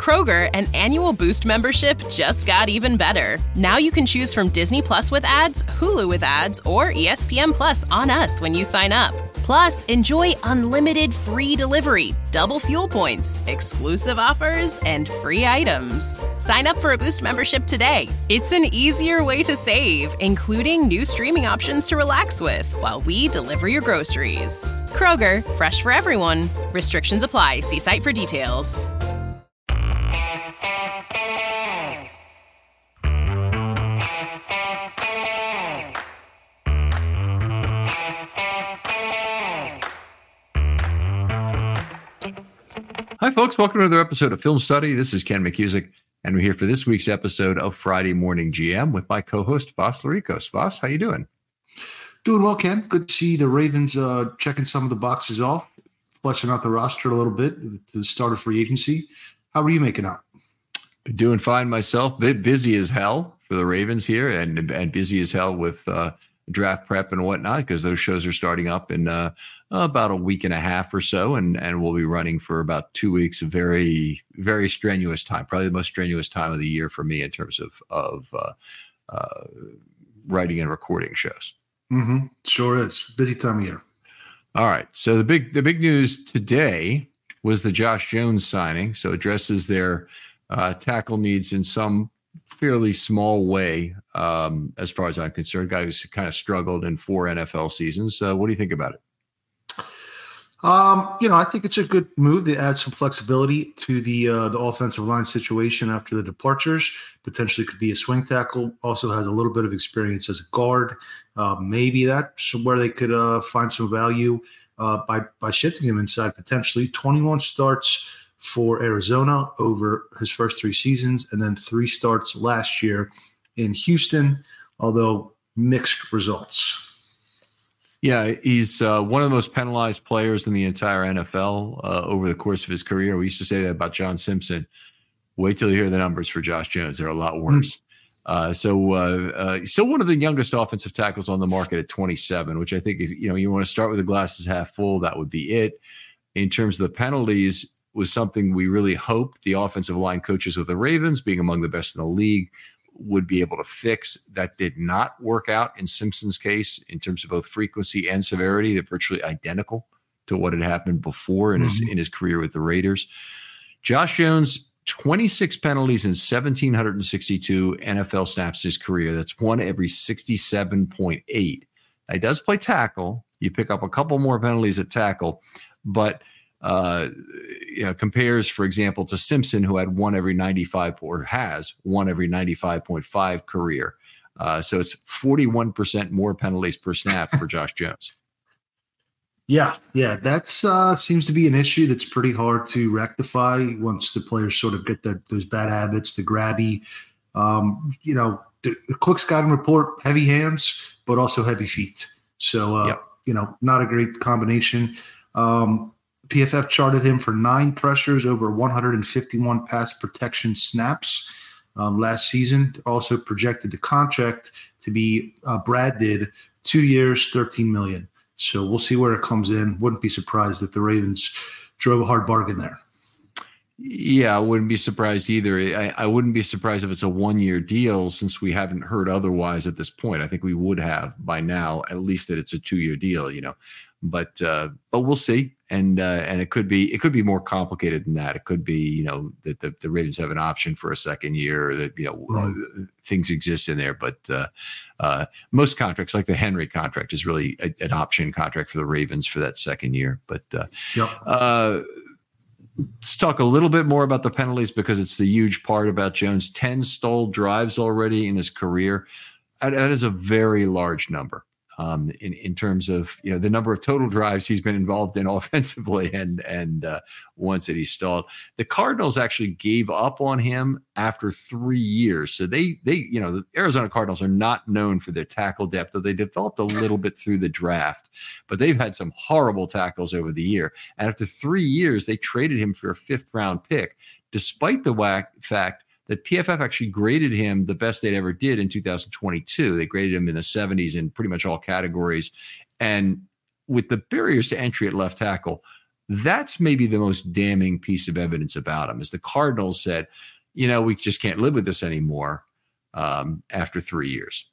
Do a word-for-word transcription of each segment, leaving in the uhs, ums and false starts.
Kroger, an annual Boost membership just got even better. Now you can choose from Disney Plus with ads, Hulu with ads, or E S P N Plus on us when you sign up. Plus, enjoy unlimited free delivery, double fuel points, exclusive offers, and free items. Sign up for a Boost membership today. It's an easier way to save, including new streaming options to relax with while we deliver your groceries. Kroger, fresh for everyone. Restrictions apply. See site for details. Hi, folks. Welcome to another episode of Film Study. This is Ken McCusick, and we're here for this week's episode of Friday Morning G M with my co-host, Voss Larikos. Voss, how you doing? Doing well, Ken. Good to see the Ravens uh, checking some of the boxes off, fleshing out the roster a little bit to the start of free agency. How are you making out? Doing fine myself. Bit busy as hell for the Ravens here, and and busy as hell with uh, draft prep and whatnot, because those shows are starting up in uh, about a week and a half or so, and and we'll be running for about two weeks of very, very strenuous time, probably the most strenuous time of the year for me in terms of, of uh, uh, writing and recording shows. Mm-hmm. Sure is. Busy time of year. All right. So the big the big news today was the Josh Jones signing. So addresses their uh, tackle needs in some fairly small way, um, as far as I'm concerned. Guy who's kind of struggled in four N F L seasons. Uh, what do you think about it? Um, you know, I think it's a good move to add some flexibility to the uh, the offensive line situation after the departures. Potentially could be a swing tackle. Also has a little bit of experience as a guard. Uh, maybe that's where they could uh, find some value uh, by by shifting him inside. Potentially twenty-one starts for Arizona over his first three seasons, and then three starts last year in Houston, although mixed results. Yeah, he's uh, one of the most penalized players in the entire N F L uh, over the course of his career. We used to say that about John Simpson. Wait till you hear the numbers for Josh Jones. They're a lot worse. Mm. Uh, so uh, uh, still one of the youngest offensive tackles on the market at twenty-seven, which I think if you know you want to start with the glasses half full, that would be it. In terms of the penalties, was something we really hoped the offensive line coaches with the Ravens, being among the best in the league, would be able to fix. That did not work out in Simpson's case in terms of both frequency and severity. They're virtually identical to what had happened before in mm-hmm. his in his career with the Raiders. Josh Jones, twenty-six penalties in one thousand seven hundred sixty-two N F L snaps his career. That's one every sixty-seven point eight. Now, he does play tackle. You pick up a couple more penalties at tackle, but Uh, you know, compares, for example, to Simpson, who had one every ninety-five or has one every ninety-five point five career. Uh, so it's forty-one percent more penalties per snap for Josh Jones. Yeah, yeah, that's uh, seems to be an issue that's pretty hard to rectify once the players sort of get the, those bad habits, the grabby. Um, you know, the, the quick scouting report, heavy hands, but also heavy feet. So, uh, yep. you know, not a great combination. Um, P F F charted him for nine pressures over one hundred fifty-one pass protection snaps um, last season. Also projected the contract to be, uh, Brad did, two years, thirteen million dollars. So we'll see where it comes in. Wouldn't be surprised if the Ravens drove a hard bargain there. Yeah, I wouldn't be surprised either. I, I wouldn't be surprised if it's a one-year deal, since we haven't heard otherwise at this point. I think we would have by now, at least that it's a two-year deal, you know. But uh, but we'll see, and uh, and it could be it could be more complicated than that. It could be you know that the, the Ravens have an option for a second year, or that you know mm. uh, things exist in there. But uh, uh, most contracts, like the Henry contract, is really a, an option contract for the Ravens for that second year. But uh, yep. uh, let's talk a little bit more about the penalties, because it's the huge part about Jones. ten stalled drives already in his career. That, that is a very large number. Um, in, in terms of, you know, the number of total drives he's been involved in offensively and and uh, ones that he stalled. The Cardinals actually gave up on him after three years. So they, they you know, the Arizona Cardinals are not known for their tackle depth, though they developed a little bit through the draft. But they've had some horrible tackles over the year. And after three years, they traded him for a fifth-round pick, despite the whack fact that P F F actually graded him the best they'd ever did in two thousand twenty-two. They graded him in the seventies in pretty much all categories. And with the barriers to entry at left tackle, That's maybe the most damning piece of evidence about him, is the Cardinals said, you know, we just can't live with this anymore um, after three years.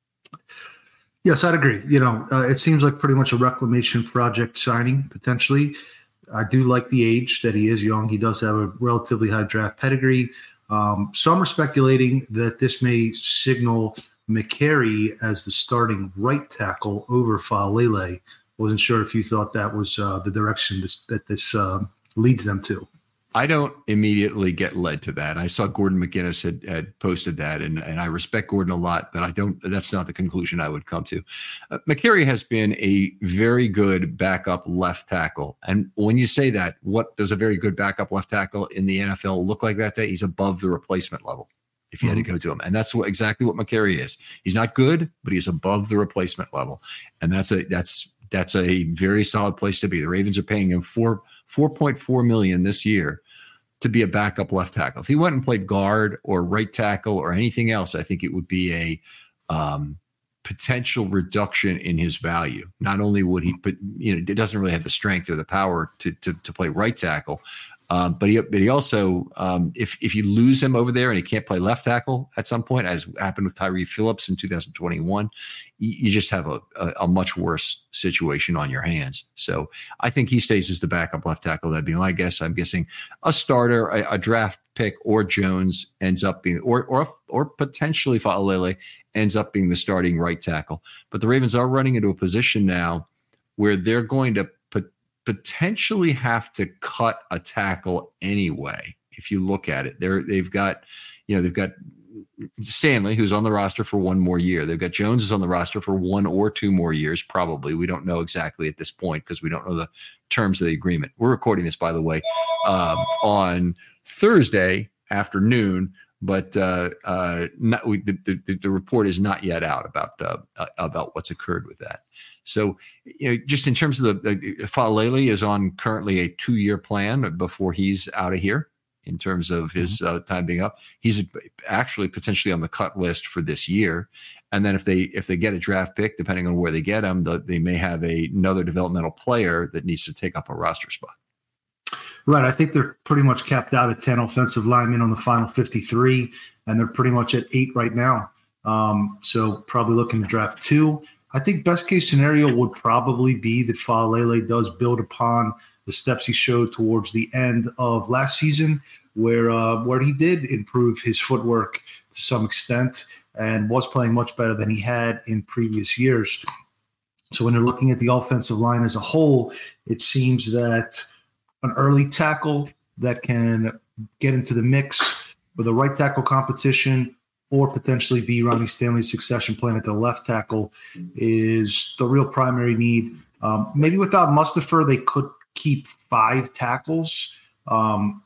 Yes, I'd agree. You know, uh, it seems like pretty much a reclamation project signing, potentially. I do like the age that he is young. He does have a relatively high draft pedigree. Um, some are speculating that this may signal McCary as the starting right tackle over Faalele. Wasn't sure if you thought that was uh, the direction this, that this uh, leads them to. I don't immediately get led to that. I saw Gordon McGuinness had, had posted that, and, and I respect Gordon a lot, but I don't. That's not the conclusion I would come to. Uh, McCary has been a very good backup left tackle, and when you say that, what does a very good backup left tackle in the N F L look like that day? He's above the replacement level if you mm-hmm. had to go to him, and that's what, exactly what McCary is. He's not good, but he's above the replacement level, and that's a that's. That's a very solid place to be. The Ravens are paying him four four point four million this year to be a backup left tackle. If he went and played guard or right tackle or anything else, I think it would be a um, potential reduction in his value. Not only would he, but you know, it doesn't really have the strength or the power to to, to play right tackle. Um, but he, but he also, um, if if you lose him over there and he can't play left tackle at some point, as happened with Tyree Phillips in two thousand twenty-one, you, you just have a, a, a much worse situation on your hands. So I think he stays as the backup left tackle. That'd be my guess. I'm guessing a starter, a, a draft pick, or Jones ends up being, or or or potentially Faalele ends up being the starting right tackle. But the Ravens are running into a position now where they're going to potentially have to cut a tackle anyway. If you look at it, they're they've got, you know, they've got Stanley, who's on the roster for one more year. They've got Jones is on the roster for one or two more years, probably. We don't know exactly at this point because we don't know the terms of the agreement. We're recording this, by the way, um, on Thursday afternoon, but uh, uh, not, we, the, the, the report is not yet out about uh, about what's occurred with that. So, you know, just in terms of the, the Faalele is on currently a two-year plan before he's out of here in terms of his mm-hmm. uh, time being up. He's actually potentially on the cut list for this year. And then if they if they get a draft pick, depending on where they get him, the, they may have a, another developmental player that needs to take up a roster spot. Right. I think they're pretty much capped out at ten offensive linemen on the final fifty-three, and they're pretty much at eight right now. Um, so probably looking to draft two. I think best case scenario would probably be that Faalele does build upon the steps he showed towards the end of last season, where uh, where he did improve his footwork to some extent and was playing much better than he had in previous years. So when you're looking at the offensive line as a whole, it seems that an early tackle that can get into the mix with a right tackle competition or potentially be Ronnie Stanley's succession plan at the left tackle is the real primary need. Um, maybe without Mustipher, they could keep five tackles. Um,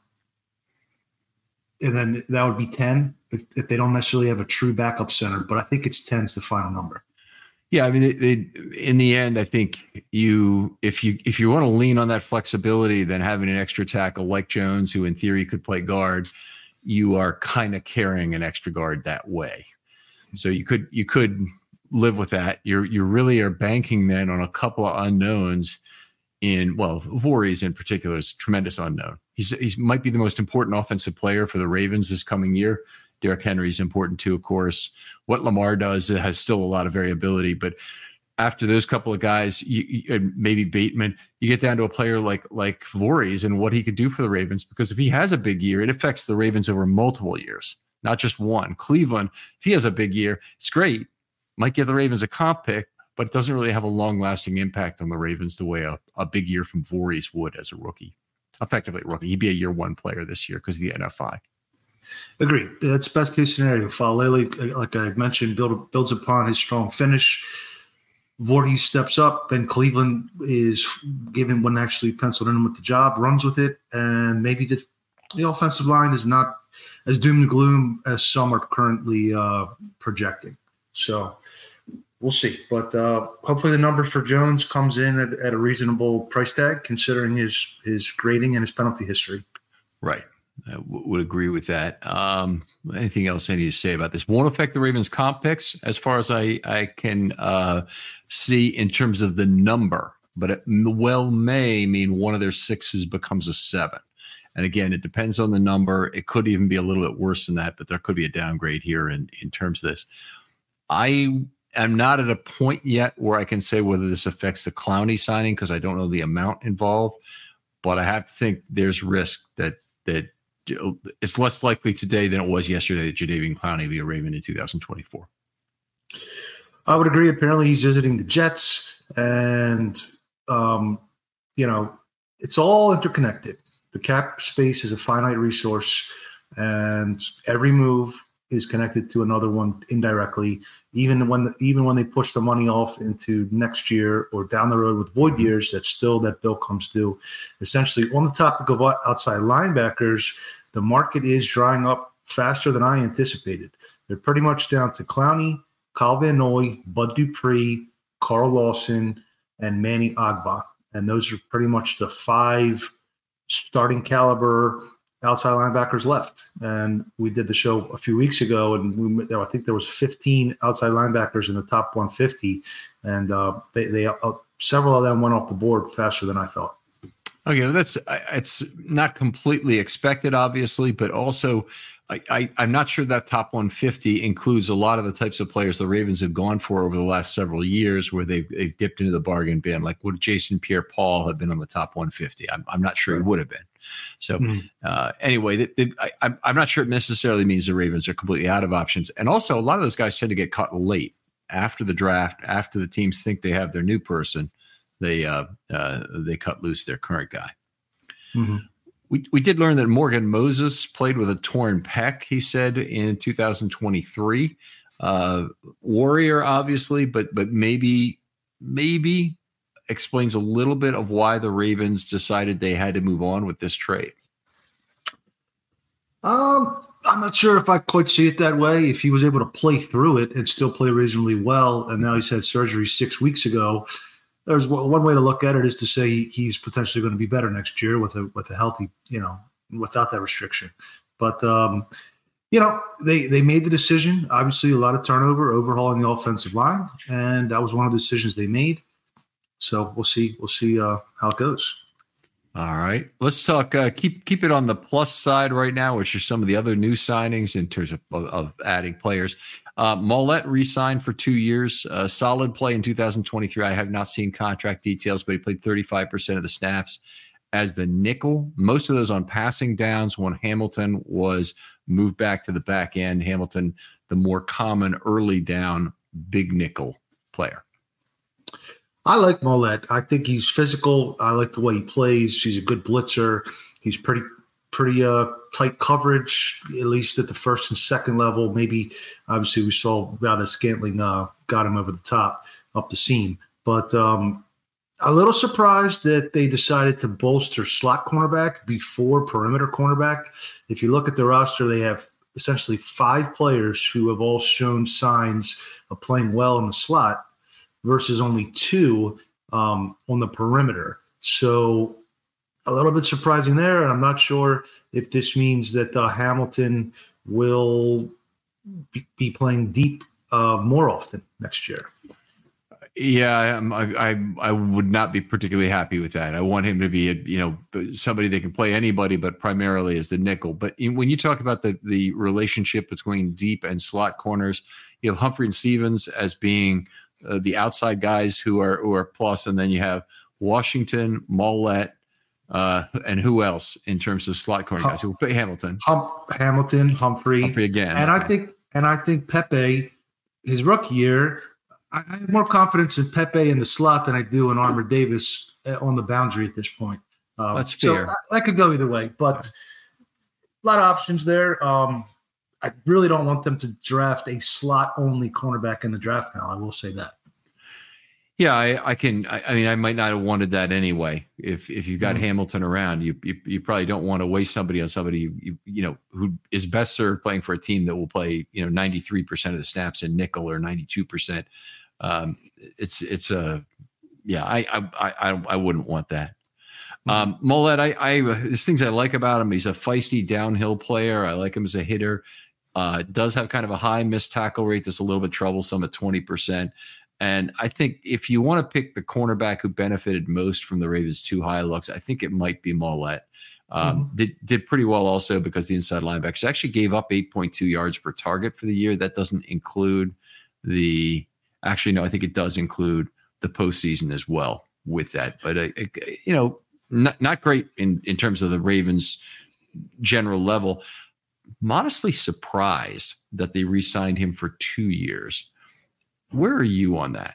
and then that would be ten if, if they don't necessarily have a true backup center. But I think it's ten is the final number. Yeah, I mean, it, it, in the end, I think you, if you if you want to lean on that flexibility, then having an extra tackle like Jones, who in theory could play guard, you are kind of carrying an extra guard that way. So you could you could live with that. You're you really are banking then on a couple of unknowns. In well, Voorhees in particular is a tremendous unknown. He's he might be the most important offensive player for the Ravens this coming year. Derrick Henry is important too, of course. What Lamar does, it has still a lot of variability, but after those couple of guys, you, you, maybe Bateman, you get down to a player like like Voorhees and what he could do for the Ravens. Because if he has a big year, it affects the Ravens over multiple years, not just one. Cleveland, if he has a big year, it's great. Might give the Ravens a comp pick, but it doesn't really have a long-lasting impact on the Ravens the way a, a big year from Voorhees would as a rookie. Effectively a rookie. He'd be a year one player this year because of the N F I. Agreed. That's best case scenario. Faalele, like I mentioned, build, builds upon his strong finish. Voorhees steps up, then Cleveland is given one actually penciled in with the job, runs with it, and maybe the, the offensive line is not as doom and gloom as some are currently uh, projecting. So we'll see. But uh, hopefully the number for Jones comes in at, at a reasonable price tag, considering his his grading and his penalty history. Right. I w- would agree with that. Um, anything else I need to say about this? Won't affect the Ravens comp picks as far as I, I can uh, see in terms of the number, but it well may mean one of their sixes becomes a seven. And again, it depends on the number. It could even be a little bit worse than that, but there could be a downgrade here in, in terms of this. I am not at a point yet where I can say whether this affects the Clowney signing because I don't know the amount involved, but I have to think there's risk that that it's less likely today than it was yesterday that Jadeveon Clowney be a Raven in two thousand twenty-four. I would agree. Apparently he's visiting the Jets, and, um, you know, it's all interconnected. The cap space is a finite resource, and every move is connected to another one indirectly. Even when the, even when they push the money off into next year or down the road with void years, that's still that bill comes due. Essentially, on the topic of outside linebackers, the market is drying up faster than I anticipated. They're pretty much down to Clowney, Kyle Van Noy, Bud Dupree, Carl Lawson, and Manny Agba. And those are pretty much the five starting caliber outside linebackers left. And we did the show a few weeks ago, and we, I think there was fifteen outside linebackers in the top one fifty, and uh, they, they uh, several of them went off the board faster than I thought. Okay, well that's it's not completely expected, obviously, but also I, I, I'm not sure that top one fifty includes a lot of the types of players the Ravens have gone for over the last several years where they've, they've dipped into the bargain bin. Like, would Jason Pierre-Paul have been on the top one fifty? I'm, I'm not sure he would have been. So mm-hmm. uh, anyway, they, they, I, I'm not sure it necessarily means the Ravens are completely out of options. And also, a lot of those guys tend to get cut late after the draft, after the teams think they have their new person. They uh, uh, they cut loose their current guy. Mm-hmm. We we did learn that Morgan Moses played with a torn pec, he said, in two thousand twenty-three. Uh, Warrior, obviously, but but maybe maybe explains a little bit of why the Ravens decided they had to move on with this trade. Um, I'm not sure if I quite see it that way. If he was able to play through it and still play reasonably well, and now he's had surgery six weeks ago, there's one way to look at it is to say he's potentially going to be better next year with a with a healthy, you know, without that restriction. But um, you know, they they made the decision. Obviously, a lot of turnover, overhauling the offensive line, and that was one of the decisions they made. So we'll see. We'll see uh, how it goes. All right, let's talk. Uh, keep keep it on the plus side right now, which are some of the other new signings in terms of, of, of adding players. Uh, Mollett re-signed for two years. Uh, solid play in two thousand twenty-three. I have not seen contract details, but he played thirty-five percent of the snaps as the nickel. Most of those on passing downs when Hamilton was moved back to the back end. Hamilton, the more common early down big nickel player. I like Mollett. I think he's physical. I like the way he plays. He's a good blitzer. He's pretty pretty uh, tight coverage, at least at the first and second level. Maybe, obviously, we saw Valdez Scantling uh, got him over the top, up the seam. But um, a little surprised that they decided to bolster slot cornerback before perimeter cornerback. If you look at the roster, they have essentially five players who have all shown signs of playing well in the slot, versus only two um, on the perimeter. So a little bit surprising there. And I'm not sure if this means that uh, Hamilton will be, be playing deep uh, more often next year. Yeah, I, I I would not be particularly happy with that. I want him to be, a, you know, somebody that can play anybody, but primarily as the nickel. But when you talk about the the relationship between deep and slot corners, you have Humphrey and Stevens as being Uh, the outside guys who are who are plus, and then you have Washington, Mollett, uh, and who else in terms of slot corner guys? Who play Hamilton, Hump, Hamilton, Humphrey, Humphrey again, and okay. I think and I think Pepe, his rookie year, I, I have more confidence in Pepe in the slot than I do in Armour Davis on the boundary at this point. Um, That's fair. So that could go either way, but a lot of options there. Um, I really don't want them to draft a slot-only cornerback in the draft now. I will say that. Yeah, I, I can. I, I mean, I might not have wanted that anyway. If if you've got mm-hmm. Hamilton around, you, you you probably don't want to waste somebody on somebody you, you you know who is best served playing for a team that will play you know ninety-three percent of the snaps in nickel or ninety-two percent. Um, it's it's a yeah. I I I I wouldn't want that. Um, Mollett, I, I there's things I like about him. He's a feisty downhill player. I like him as a hitter. Uh, does have kind of a high missed tackle rate that's a little bit troublesome at twenty percent. And I think if you want to pick the cornerback who benefited most from the Ravens' two high looks, I think it might be Mollett. Um, mm-hmm. did, did pretty well also because the inside linebackers actually gave up eight point two yards per target for the year. That doesn't include the – actually, no, I think it does include the postseason as well with that. But, uh, it, you know, not, not great in, in terms of the Ravens' general level. Modestly surprised that they re-signed him for two years. Where are you on that?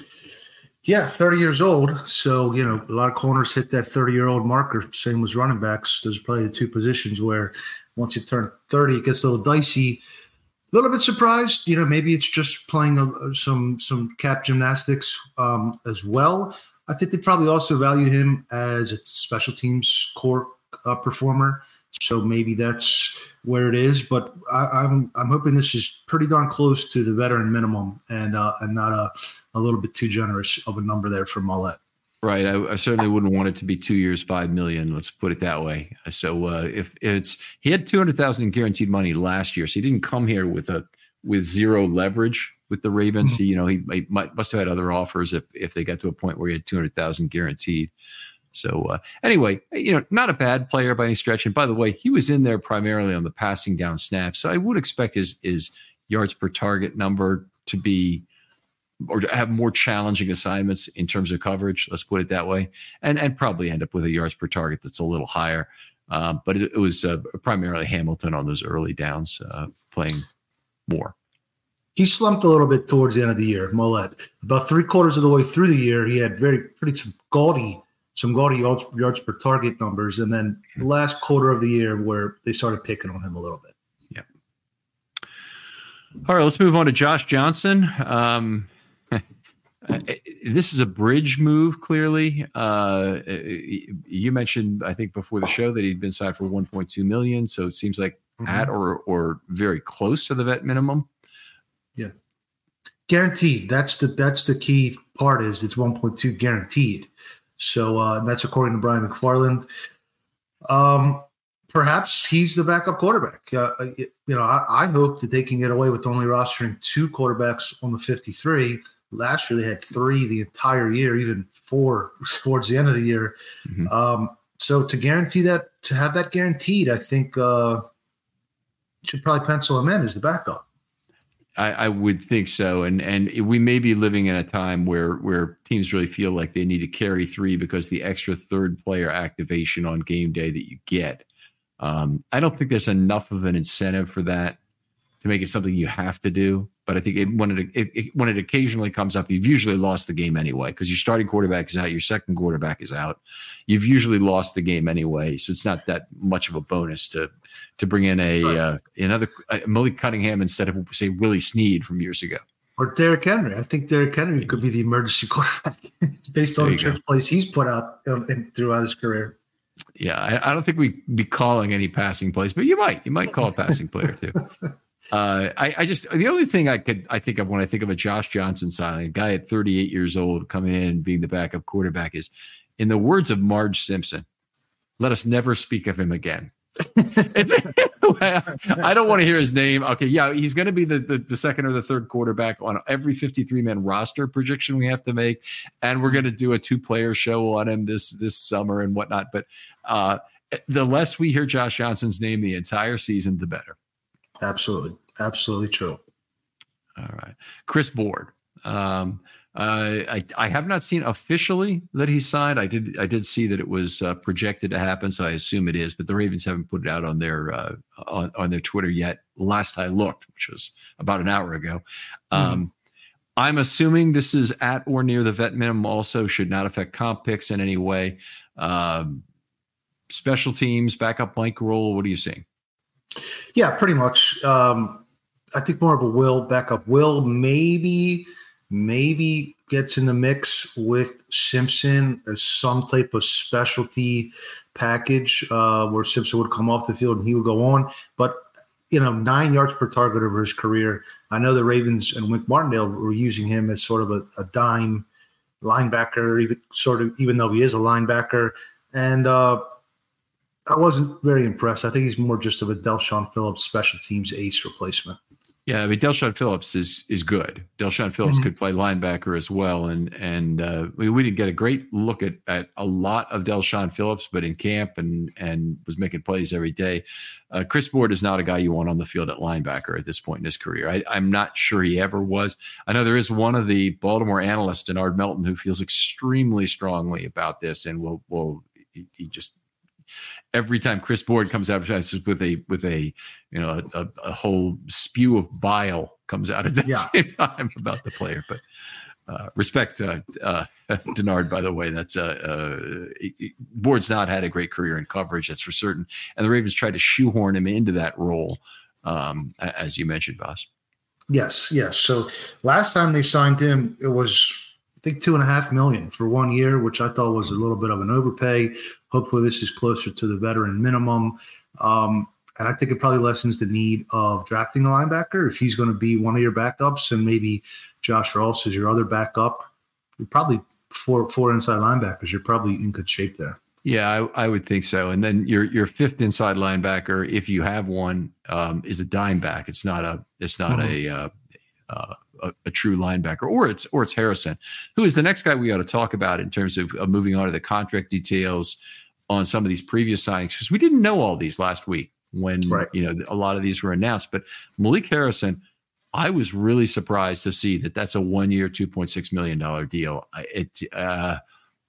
Yeah, thirty years old. So, you know, a lot of corners hit that thirty-year-old marker. Same as running backs. There's probably the two positions where once you turn thirty, it gets a little dicey. A little bit surprised. You know, maybe it's just playing a, some some cap gymnastics um, as well. I think they probably also value him as a special teams core uh, performer. So maybe that's where it is, but I, I'm I'm hoping this is pretty darn close to the veteran minimum, and uh, and not a, a little bit too generous of a number there for Mollett. Right. I, I certainly wouldn't want it to be two years, five million. Let's put it that way. So uh, if it's he had two hundred thousand in guaranteed money last year, so he didn't come here with a with zero leverage with the Ravens. Mm-hmm. He, you know, he, he might, must have had other offers if if they got to a point where he had two hundred thousand guaranteed. So uh, anyway, you know, not a bad player by any stretch. And by the way, he was in there primarily on the passing down snaps. So I would expect his, his yards per target number to be or to have more challenging assignments in terms of coverage. Let's put it that way. And and probably end up with a yards per target that's a little higher. Um, but it, it was uh, primarily Hamilton on those early downs uh, playing more. He slumped a little bit towards the end of the year, Mollett. About three quarters of the way through the year, he had very pretty some gaudy some gaudy yards, yards per target numbers, and then the last quarter of the year where they started picking on him a little bit. Yeah. All right, let's move on to Josh Johnson. Um, this is a bridge move, clearly. Uh, you mentioned, I think, before the show that he'd been signed for one point two million dollars, so it seems like mm-hmm. at or or very close to the vet minimum. Yeah, guaranteed. That's the that's the key part. Is it's one point two guaranteed. So uh, that's according to Brian McFarland. Um, perhaps he's the backup quarterback. Uh, you know, I, I hope that they can get away with only rostering two quarterbacks on the fifty-three. Last year they had three the entire year, even four towards the end of the year. Mm-hmm. Um, so to guarantee that, to have that guaranteed, I think uh, you should probably pencil him in as the backup. I, I would think so, and and we may be living in a time where where teams really feel like they need to carry three because the extra third player activation on game day that you get. Um, I don't think there's enough of an incentive for that to make it something you have to do. But I think it, when it, it, it when it occasionally comes up, you've usually lost the game anyway because your starting quarterback is out, your second quarterback is out. You've usually lost the game anyway, so it's not that much of a bonus to to bring in a right. uh, another uh, Malik Cunningham instead of say Willie Snead from years ago, or Derrick Henry. I think Derrick Henry could be the emergency quarterback based on the church plays he's put out um, in, throughout his career. Yeah, I, I don't think we'd be calling any passing plays, but you might you might call a passing player too. Uh, I, I just the only thing I could I think of when I think of a Josh Johnson signing, a guy at thirty-eight years old coming in and being the backup quarterback, is, in the words of Marge Simpson, let us never speak of him again. I don't want to hear his name. Okay, yeah, he's going to be the, the the second or the third quarterback on every fifty-three man roster projection we have to make, and we're going to do a two player show on him this this summer and whatnot. But uh, the less we hear Josh Johnson's name the entire season, the better. Absolutely. Absolutely true. All right. Chris Board. Um, uh, I, I have not seen officially that he signed. I did I did see that it was uh, projected to happen, so I assume it is, but the Ravens haven't put it out on their uh, on, on their Twitter yet. Last I looked, which was about an hour ago. Um, mm. I'm assuming this is at or near the vet minimum also, should not affect comp picks in any way. Um, special teams, backup Mike role, what are you seeing? Yeah, pretty much. Um, I think more of a Will backup. Will maybe, maybe gets in the mix with Simpson as some type of specialty package uh, where Simpson would come off the field and he would go on. But, you know, nine yards per target over his career. I know the Ravens and Wink Martindale were using him as sort of a, a dime linebacker, even sort of, even though he is a linebacker. And, uh, I wasn't very impressed. I think he's more just of a Delshon Phillips special teams ace replacement. Yeah, I mean, Delshon Phillips is is good. Delshon Phillips mm-hmm. could play linebacker as well, and and uh, we, we didn't get a great look at, at a lot of Delshon Phillips, but in camp and and was making plays every day. Uh, Chris Board is not a guy you want on the field at linebacker at this point in his career. I, I'm not sure he ever was. I know there is one of the Baltimore analysts, Denard Melton, who feels extremely strongly about this, and will will he, he just. Every time Chris Board comes out with a with a you know a, a whole spew of bile comes out at the yeah. same time about the player. But uh, respect uh, uh, Denard, by the way. That's uh, uh, Board's not had a great career in coverage, that's for certain. And the Ravens tried to shoehorn him into that role, um, as you mentioned, Voss. Yes, yes. So last time they signed him, it was, I think, two and a half million for one year, which I thought was a little bit of an overpay. Hopefully this is closer to the veteran minimum. Um, and I think it probably lessens the need of drafting a linebacker. If he's going to be one of your backups and maybe Josh Ross is your other backup, you're probably four, four inside linebackers. You're probably in good shape there. Yeah, I, I would think so. And then your your fifth inside linebacker, if you have one, um, is a dime back. It's not a it's not mm-hmm. a uh, uh, A, a true linebacker, or it's or it's Harrison, who is the next guy we ought to talk about in terms of, of moving on to the contract details on some of these previous signings, because we didn't know all these last week when right. you know a lot of these were announced. But Malik Harrison, I was really surprised to see that that's a one-year, two point six million dollars deal. I, it, uh,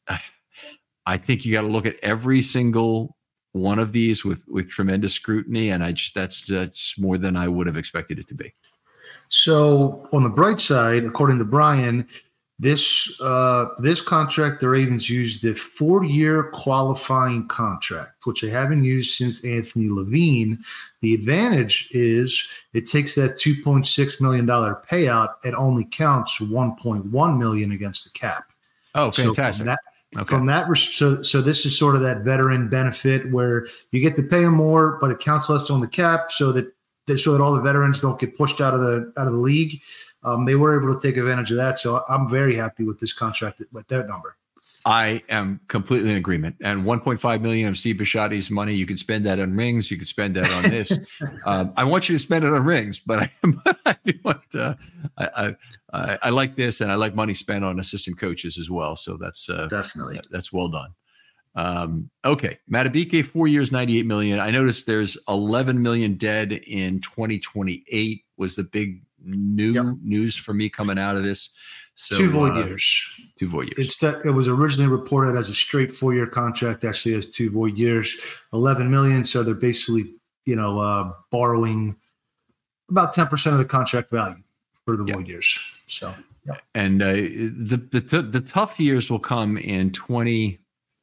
I think you got to look at every single one of these with with tremendous scrutiny, and I just that's that's more than I would have expected it to be. So on the bright side, according to Brian, this uh, this contract, the Ravens used the four-year qualifying contract, which they haven't used since Anthony Levine. The advantage is it takes that two point six million dollars payout. It only counts one point one million dollars against the cap. Oh, fantastic. So from that, okay. from that so, so this is sort of that veteran benefit where you get to pay them more, but it counts less on the cap so that so that all the veterans don't get pushed out of the out of the league. Um, they were able to take advantage of that. So I'm very happy with this contract with that number. I am completely in agreement. And one point five million dollars of Steve Bisciotti's money, you could spend that on rings. You could spend that on this. um, I want you to spend it on rings, but I, I, want, uh, I, I, I like this, and I like money spent on assistant coaches as well. So that's uh, definitely that, that's well done. Um, okay. Madubuike, four years, ninety-eight million dollars. I noticed there's eleven million dollars dead in twenty twenty-eight was the big new yep. news for me coming out of this. So two void uh, years, two void years. It's that it was originally reported as a straight four year contract. Actually has two void years, eleven million. So they're basically, you know, uh, borrowing about ten percent of the contract value for the yep. void years. So, yeah. And, uh, the, the, the, the tough years will come in twenty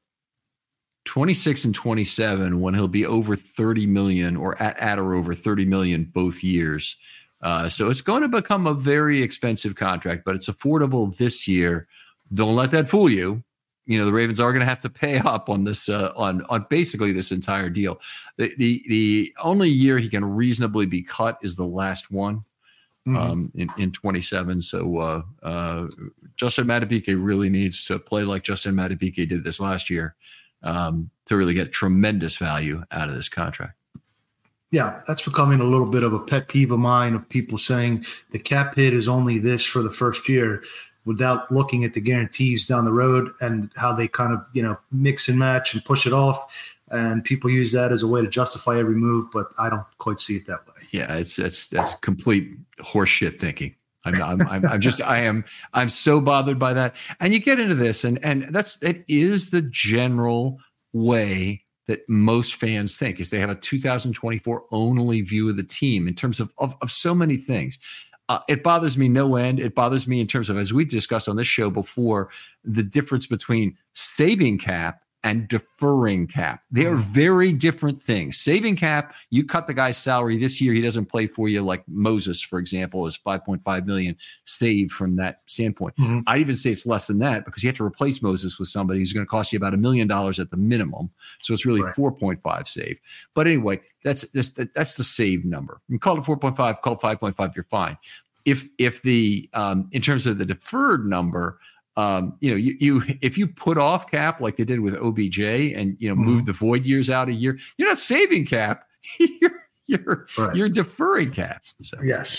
twenty-six and twenty-seven when he'll be over thirty million or at, at or over thirty million both years. Uh, so it's going to become a very expensive contract, but it's affordable this year. Don't let that fool you. You know, the Ravens are going to have to pay up on this, uh, on, on basically this entire deal. The, the, the only year he can reasonably be cut is the last one. Mm-hmm. Um, in, in twenty-seven. So uh, uh, Justin Madubuike really needs to play like Justin Madubuike did this last year. Um, to really get tremendous value out of this contract. Yeah, that's becoming a little bit of a pet peeve of mine of people saying the cap hit is only this for the first year without looking at the guarantees down the road and how they kind of, you know, mix and match and push it off. And people use that as a way to justify every move, but I don't quite see it that way. Yeah, it's it's that's complete horseshit thinking. I'm, I'm, I'm, I'm just, I am, I'm so bothered by that. And you get into this, and and that's it is the general way that most fans think, is they have a two thousand twenty-four only view of the team in terms of of, of so many things. Uh, it bothers me no end. It bothers me in terms of, as we discussed on this show before, the difference between saving cap and deferring cap. They are very different things. Saving cap, you cut the guy's salary this year, he doesn't play for you, like Moses, for example, is five point five million dollars saved from that standpoint. Mm-hmm. I'd even say it's less than that because you have to replace Moses with somebody who's going to cost you about a million dollars at the minimum. So it's really right. four point five saved. But anyway, that's that's, that's the saved number. You call it four point five, call it five point five, you're fine. If if the um, in terms of the deferred number, Um, you know, you, you if you put off cap like they did with O B J and you know mm-hmm. move the void years out a year, you're not saving cap. you're you're right. you're deferring cap. So. Yes,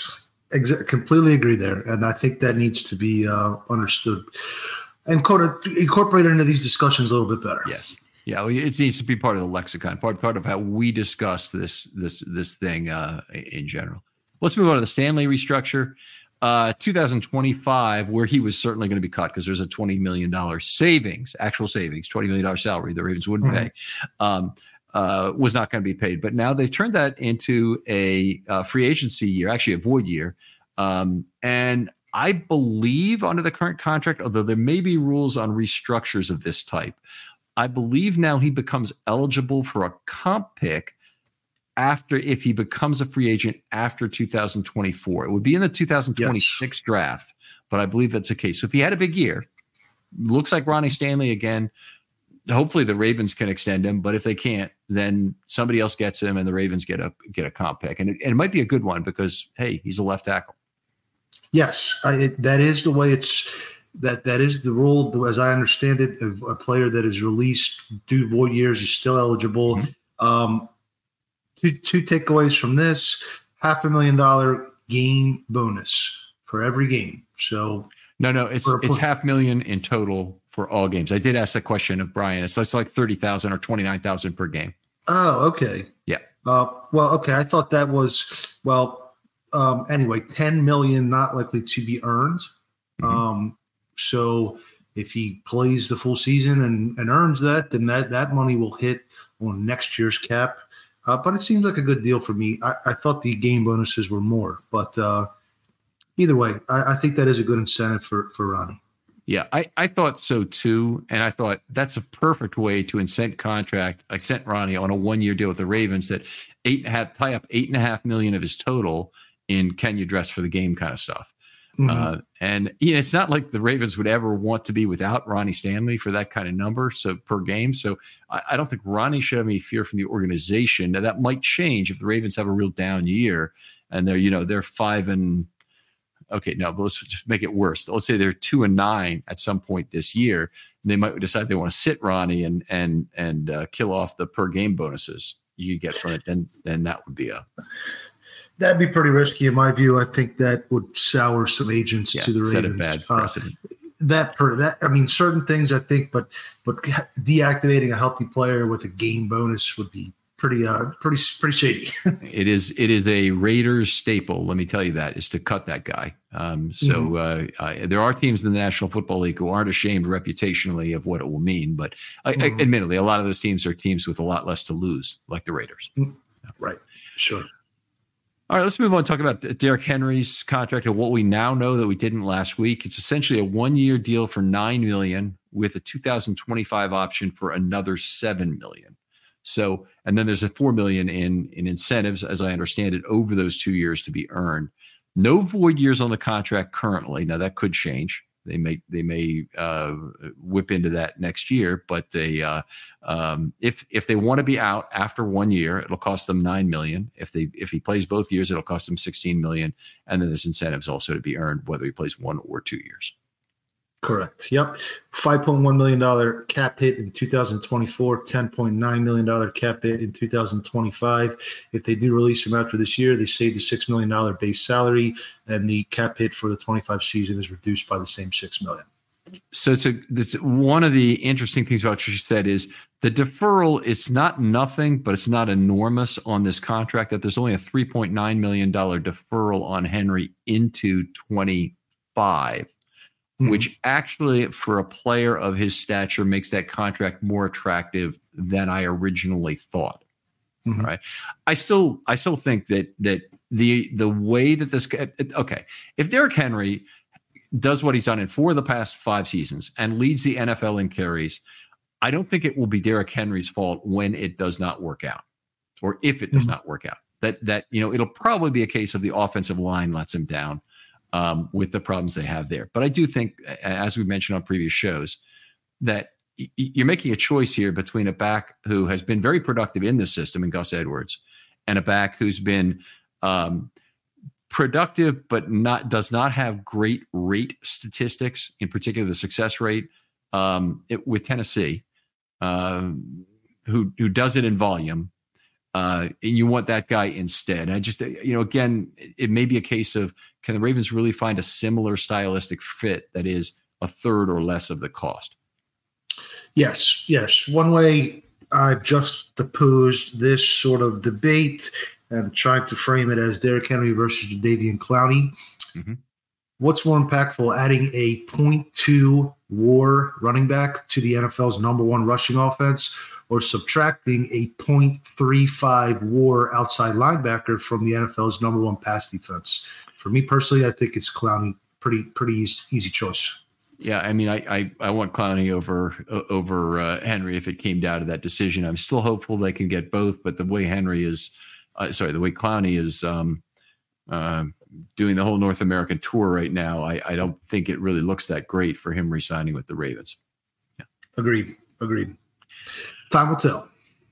Exa- completely agree there, and I think that needs to be uh, understood and incorporated into these discussions a little bit better. Yes, yeah, it needs to be part of the lexicon, part part of how we discuss this this this thing uh, in general. Let's move on to the Stanley restructure, uh, two thousand twenty-five, where he was certainly going to be cut because there's a twenty million dollars savings, actual savings, twenty million dollars salary the Ravens wouldn't mm-hmm. pay. Um, Uh, was not going to be paid. But now they've turned that into a uh, free agency year, actually a void year. Um, and I believe under the current contract, although there may be rules on restructures of this type, I believe now he becomes eligible for a comp pick after, if he becomes a free agent after two thousand twenty-four. It would be in the two thousand twenty-six yes. draft, but I believe that's the case. So if he had a big year, looks like Ronnie Stanley again. Hopefully the Ravens can extend him, but if they can't, then somebody else gets him and the Ravens get a get a comp pick. And it, and it might be a good one because, hey, he's a left tackle. Yes, I, it, that is the way it's that that is the rule. As I understand it, a, a player that is released due void years is still eligible. Mm-hmm. Um, two, two takeaways from this: half a million dollar game bonus for every game. So no, no, it's it's half million in total for all games. I did ask that question of Brian. It's, it's like thirty thousand or twenty-nine thousand per game. Oh, okay. Yeah. Uh, well, okay. I thought that was, well, um, anyway, ten million not likely to be earned. Mm-hmm. Um, so if he plays the full season and, and earns that, then that, that money will hit on next year's cap. Uh, but it seems like a good deal for me. I, I thought the game bonuses were more, but uh, either way, I, I think that is a good incentive for, for Ronnie. Yeah, I, I thought so too. And I thought that's a perfect way to incent contract. I sent Ronnie on a one-year deal with the Ravens that eight and a half, tie up eight and a half million of his total in can you dress for the game kind of stuff. Mm-hmm. Uh, and you know, it's not like the Ravens would ever want to be without Ronnie Stanley for that kind of number. So per game. So I, I don't think Ronnie should have any fear from the organization. Now that might change if the Ravens have a real down year and they're, you know, they're five and Okay, no, but let's just make it worse. Let's say they're two and nine at some point this year. And they might decide they want to sit Ronnie and and and uh, kill off the per game bonuses you get from it. Then then that would be a that'd be pretty risky in my view. I think that would sour some agents yeah, to the Ravens. Set a bad precedent. Uh, that per that I mean, certain things I think, but but deactivating a healthy player with a game bonus would be pretty uh pretty pretty shady. it is it is a Raiders staple, let me tell you that, is to cut that guy. Um so mm-hmm. uh, uh there are teams in the National Football League who aren't ashamed reputationally of what it will mean, but uh, mm-hmm. admittedly a lot of those teams are teams with a lot less to lose, like the Raiders. Mm-hmm. Right, sure. All right, let's move on and talk about Derrick Henry's contract and what we now know that we didn't last week. It's essentially a one-year deal for nine million dollars with a two thousand twenty-five option for another seven million dollars. So, and then there's a four million in in incentives, as I understand it, over those two years to be earned. No void years on the contract currently. Now that could change. They may they may uh, whip into that next year, but they uh, um, if if they want to be out after one year, it'll cost them nine million. If they if he plays both years, it'll cost them sixteen million. And then there's incentives also to be earned whether he plays one or two years. Correct. Yep. five point one million dollars cap hit in two thousand twenty-four, ten point nine million dollars cap hit in two thousand twenty-five. If they do release him after this year, they save the six million dollars base salary, and the cap hit for the twenty-five season is reduced by the same six million dollars. So it's, a, it's one of the interesting things about what you said is the deferral is not nothing, but it's not enormous on this contract, that there's only a three point nine million dollars deferral on Henry into twenty-five. Mm-hmm. Which actually, for a player of his stature, makes that contract more attractive than I originally thought. Mm-hmm. Right? I still, I still think that that the the way that this okay, if Derrick Henry does what he's done in four of the past five seasons and leads the N F L in carries, I don't think it will be Derrick Henry's fault when it does not work out, or if it does mm-hmm. not work out. That that you know, it'll probably be a case of the offensive line lets him down. Um, with the problems they have there. But I do think, as we mentioned on previous shows, that y- you're making a choice here between a back who has been very productive in this system in Gus Edwards and a back who's been um, productive but not does not have great rate statistics, in particular the success rate um, it, with Tennessee, uh, who, who does it in volume. Uh, and you want that guy instead. And I just, you know, again, it may be a case of, can the Ravens really find a similar stylistic fit that is a third or less of the cost? Yes, yes. One way I've just opposed this sort of debate and tried to frame it as Derrick Henry versus Jadeveon Clowney. Mm-hmm. What's more impactful, adding a point two WAR running back to the N F L's number one rushing offense, or subtracting a point three five WAR outside linebacker from the N F L's number one pass defense? For me personally, I think it's Clowney. Pretty pretty easy, easy choice. Yeah, I mean, I I, I want Clowney over uh, over uh, Henry if it came down to that decision. I'm still hopeful they can get both, but the way Henry is, uh, sorry, the way Clowney is um, uh, doing the whole North American tour right now, I, I don't think it really looks that great for him re-signing with the Ravens. Yeah. Agreed. Agreed. Time will tell.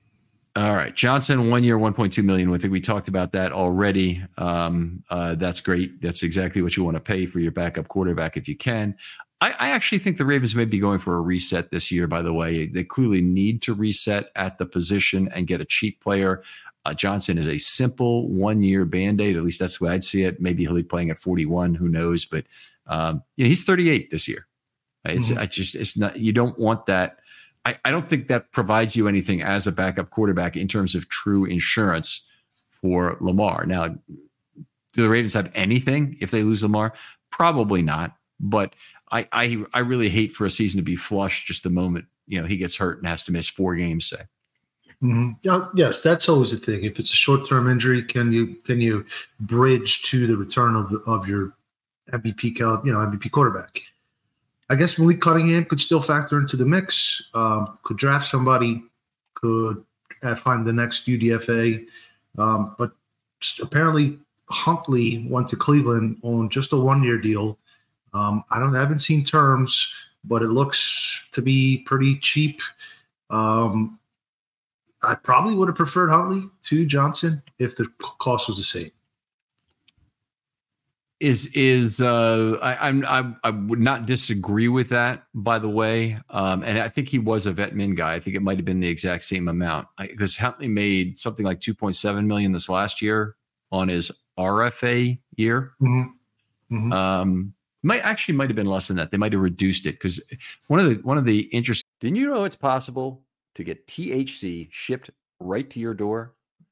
All right, Johnson, one year, one point two million dollars. I think we talked about that already. Um, uh, that's great. That's exactly what you want to pay for your backup quarterback if you can. I, I actually think the Ravens may be going for a reset this year, by the way. They clearly need to reset at the position and get a cheap player. Uh, Johnson is a simple one-year Band-Aid. At least that's the way I'd see it. Maybe he'll be playing at forty-one. Who knows? But um, you know, he's thirty-eight this year. It's mm-hmm. I just it's not. You don't want that. I, I don't think that provides you anything as a backup quarterback in terms of true insurance for Lamar. Now, do the Ravens have anything if they lose Lamar? Probably not. But I, I I really hate for a season to be flush just the moment, you know, he gets hurt and has to miss four games, say. Mm-hmm. Uh, yes, that's always the thing. If it's a short-term injury, can you can you bridge to the return of the, of your M V P, you know, M V P quarterback? I guess Malik Cunningham could still factor into the mix. Um, could draft somebody, could uh, find the next U D F A, um, but apparently Huntley went to Cleveland on just a one-year deal. Um, I don't I haven't seen terms, but it looks to be pretty cheap. Um, I probably would have preferred Huntley to Johnson if the cost was the same. Is is uh, I, I'm I I would not disagree with that, by the way, um, and I think he was a vet min guy. I think it might have been the exact same amount because Huntley made something like two point seven million this last year on his R F A year. Mm-hmm. Mm-hmm. Um, might actually might have been less than that. They might have reduced it because one of the one of the interesting. Didn't you know it's possible to get T H C shipped right to your door?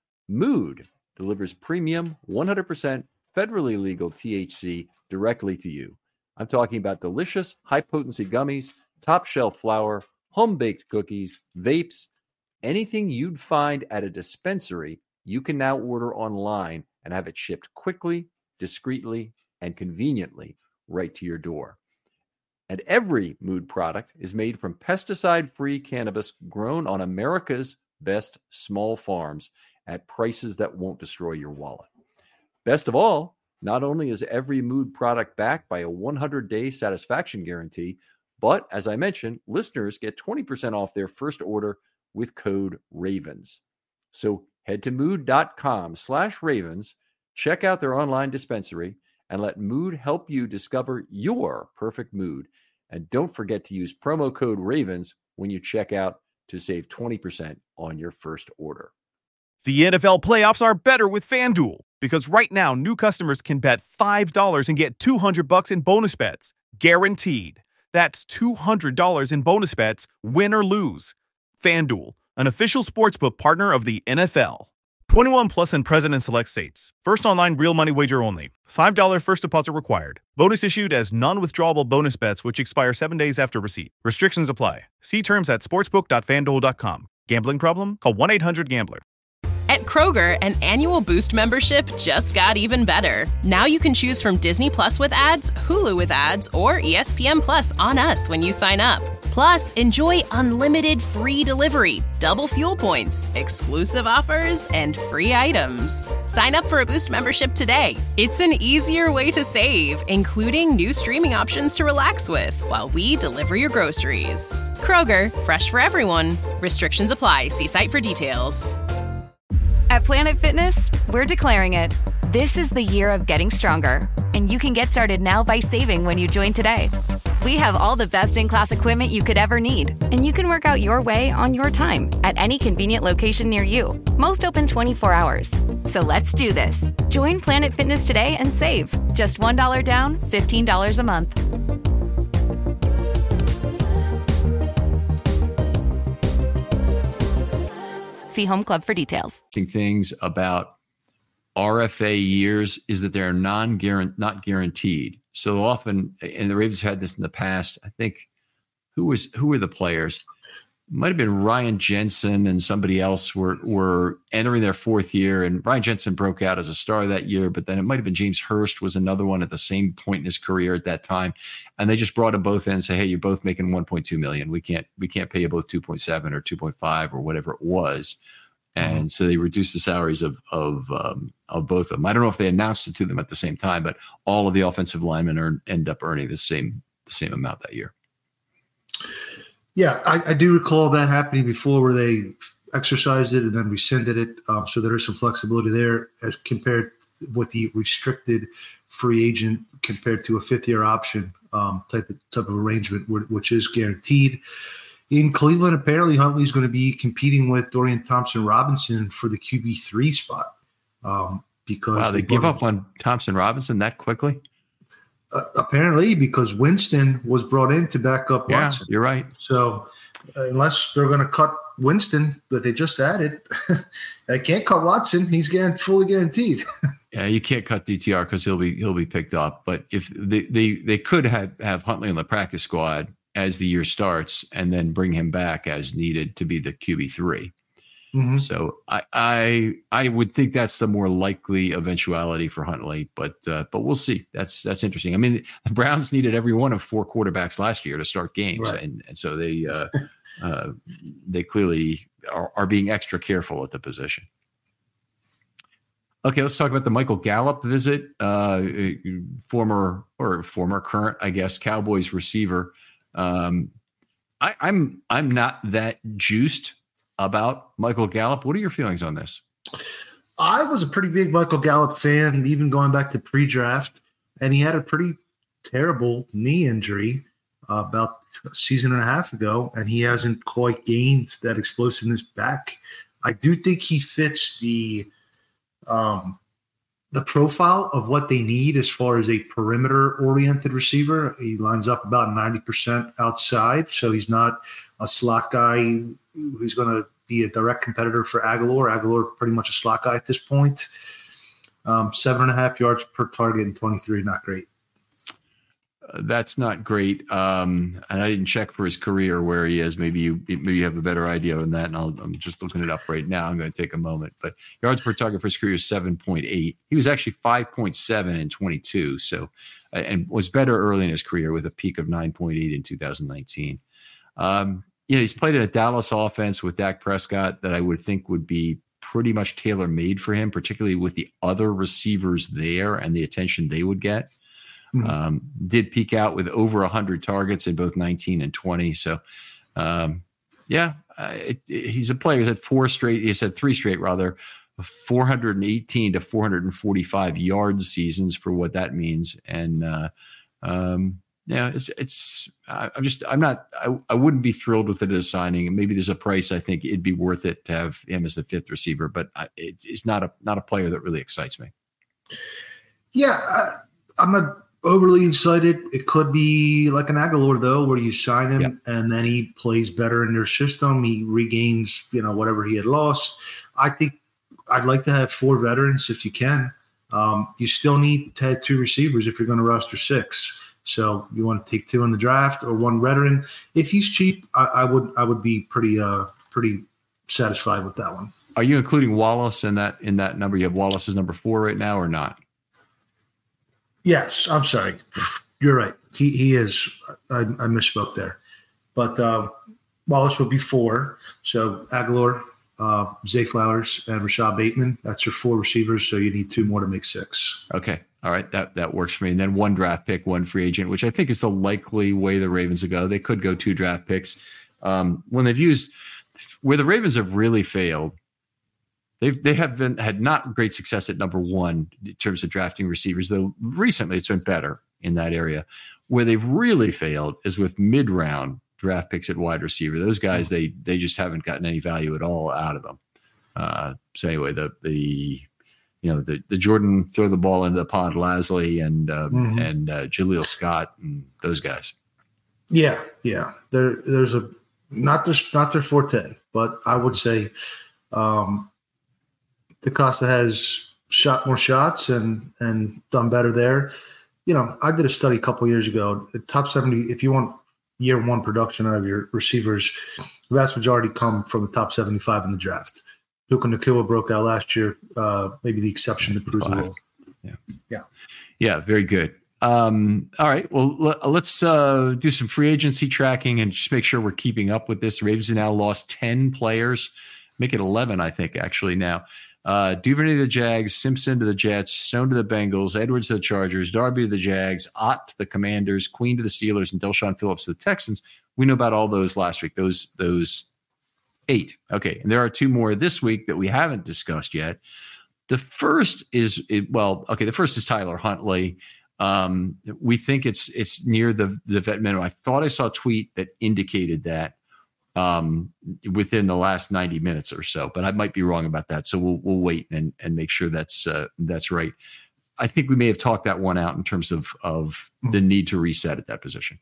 Mood delivers premium one hundred percent federally legal T H C directly to you. I'm talking about delicious, high-potency gummies, top-shelf flour, home-baked cookies, vapes, anything you'd find at a dispensary, you can now order online and have it shipped quickly, discreetly, and conveniently right to your door. And every Mood product is made from pesticide-free cannabis grown on America's best small farms at prices that won't destroy your wallet. Best of all, not only is every Mood product backed by a one hundred day satisfaction guarantee, but as I mentioned, listeners get twenty percent off their first order with code RAVENS. So head to mood.com slash ravens, check out their online dispensary, and let Mood help you discover your perfect mood. And don't forget to use promo code RAVENS when you check out to save twenty percent on your first order. The N F L playoffs are better with FanDuel because right now new customers can bet five dollars and get two hundred bucks in bonus bets, guaranteed. That's two hundred dollars in bonus bets, win or lose. FanDuel, an official sportsbook partner of the N F L. twenty-one plus and present in select states. First online real money wager only. five dollars first deposit required. Bonus issued as non-withdrawable bonus bets which expire seven days after receipt. Restrictions apply. See terms at sportsbook dot fanduel dot com. Gambling problem? Call one eight hundred gambler. At Kroger, an annual Boost membership just got even better. Now you can choose from Disney Plus with ads, Hulu with ads, or E S P N Plus on us when you sign up. Plus, enjoy unlimited free delivery, double fuel points, exclusive offers, and free items. Sign up for a Boost membership today. It's an easier way to save, including new streaming options to relax with while we deliver your groceries. Kroger, fresh for everyone. Restrictions apply. See site for details. At Planet Fitness, we're declaring it. This is the year of getting stronger, and you can get started now by saving when you join today. We have all the best-in-class equipment you could ever need, and you can work out your way on your time at any convenient location near you. Most open twenty-four hours. So let's do this. Join Planet Fitness today and save. Just one dollar down, fifteen dollars a month. See Home Club for details. Things about R F A years is that they're non not guaranteed. So often, and the Ravens had this in the past. I think who was who were the players? It might have been Ryan Jensen and somebody else were were entering their fourth year, and Ryan Jensen broke out as a star that year. But then it might have been James Hurst was another one at the same point in his career at that time, and they just brought them both in and say, "Hey, you're both making one point two million. We can't we can't pay you both two point seven or two point five or whatever it was." And mm-hmm. so they reduced the salaries of of um, of both of them. I don't know if they announced it to them at the same time, but all of the offensive linemen are, end up earning the same the same amount that year. Yeah, I, I do recall that happening before, where they exercised it and then rescinded it. Um, so there is some flexibility there as compared with the restricted free agent compared to a fifth year option um, type of type of arrangement, which is guaranteed. In Cleveland, apparently Huntley's going to be competing with Dorian Thompson-Robinson for the Q B three spot. Um, because wow, they, they give up on Thompson-Robinson that quickly? Uh, apparently, because Winston was brought in to back up yeah, Watson. You're right. So uh, unless they're going to cut Winston that they just added, they can't cut Watson. He's guaranteed, fully guaranteed. Yeah, you can't cut D T R because he'll be he'll be picked up. But if they they, they could have, have Huntley on the practice squad as the year starts, and then bring him back as needed to be the Q B three. Mm-hmm. So I, I I would think that's the more likely eventuality for Huntley, but uh, but we'll see. That's that's interesting. I mean, the Browns needed every one of four quarterbacks last year to start games, right. and and so they uh, uh, they clearly are, are being extra careful at the position. Okay, let's talk about the Michael Gallup visit. Uh, former or former current, I guess, Cowboys receiver. Um, I, I'm I'm not that juiced about Michael Gallup. What are your feelings on this? I was a pretty big Michael Gallup fan, even going back to pre-draft, and he had a pretty terrible knee injury uh, about a season and a half ago, and he hasn't quite gained that explosiveness back. I do think he fits the um, the profile of what they need as far as a perimeter-oriented receiver. He lines up about ninety percent outside, so he's not a slot guy who's going to be a direct competitor for Aguilar. Aguilar pretty much a slot guy at this point. Um, seven and a half yards per target in twenty-three, not great. Uh, that's not great. Um, and I didn't check for his career where he is. Maybe you maybe you have a better idea on that. And I'll, I'm just looking it up right now. I'm going to take a moment. But yards per target for his career is seven point eight. He was actually five point seven in twenty-two. So, uh, and was better early in his career with a peak of nine point eight in two thousand nineteen. Um, you know, he's played in a Dallas offense with Dak Prescott that I would think would be pretty much tailor-made for him, particularly with the other receivers there and the attention they would get. Mm-hmm. Um, did peak out with over one hundred targets in both nineteen and twenty. So, um, yeah, uh, it, it, he's a player. He's had four straight, he said three straight rather, four hundred eighteen to four hundred forty-five yard seasons for what that means. And, uh, um, yeah, it's, it's, I'm just, I'm not, I, I wouldn't be thrilled with it as a signing. And maybe there's a price. I think it'd be worth it to have him as the fifth receiver, but I, it's, it's not a, not a player that really excites me. Yeah. I, I'm not overly excited. It could be like an Aguilar though, where you sign him yep. and then he plays better in their system. He regains, you know, whatever he had lost. I think I'd like to have four veterans if you can. Um, you still need to have two receivers if you're going to roster six. So you want to take two in the draft or one veteran. If he's cheap, I, I would I would be pretty uh pretty satisfied with that one. Are you including Wallace in that in that number? You have Wallace as number four right now or not? Yes, I'm sorry. You're right. He he is. I, I misspoke there. But uh, Wallace would be four. So Aguilar, uh, Zay Flowers, and Rashad Bateman. That's your four receivers. So you need two more to make six. Okay. All right. That that works for me. And then one draft pick, one free agent, which I think is the likely way the Ravens will go. They could go two draft picks. Um, when they've used where the Ravens have really failed, They've, they have been had not great success at number one in terms of drafting receivers, though recently it's been better in that area. Where they've really failed is with mid-round draft picks at wide receiver. Those guys, they they just haven't gotten any value at all out of them. Uh, so anyway, the the you know the the Jordan throw the ball into the pond, Lasley and um, mm-hmm. and uh, Jaleel Scott and those guys. Yeah, yeah. There there's a not their not their forte, but I would say um, DeCosta has shot more shots and and done better there. You know, I did a study a couple of years ago. The top seventy, if you want year one production out of your receivers, the vast majority come from the top seventy-five in the draft. Puka Nacua broke out last year, uh, maybe the exception to Cruz. Yeah. Yeah. Yeah, very good. Um, all right. Well, l- let's uh, do some free agency tracking and just make sure we're keeping up with this. The Ravens have now lost ten players, make it eleven, I think, actually now. Uh, Duvernay to the Jags, Simpson to the Jets, Stone to the Bengals, Edwards to the Chargers, Darby to the Jags, Ott to the Commanders, Queen to the Steelers, and Delshon Phillips to the Texans. We know about all those last week. Those those eight. Okay, and there are two more this week that we haven't discussed yet. The first is well, okay. The first is Tyler Huntley. Um, we think it's it's near the the vet minimum. I thought I saw a tweet that indicated that. Um, within the last ninety minutes or so, but I might be wrong about that. So we'll we'll wait and and make sure that's uh, that's right. I think we may have talked that one out in terms of of the need to reset at that position.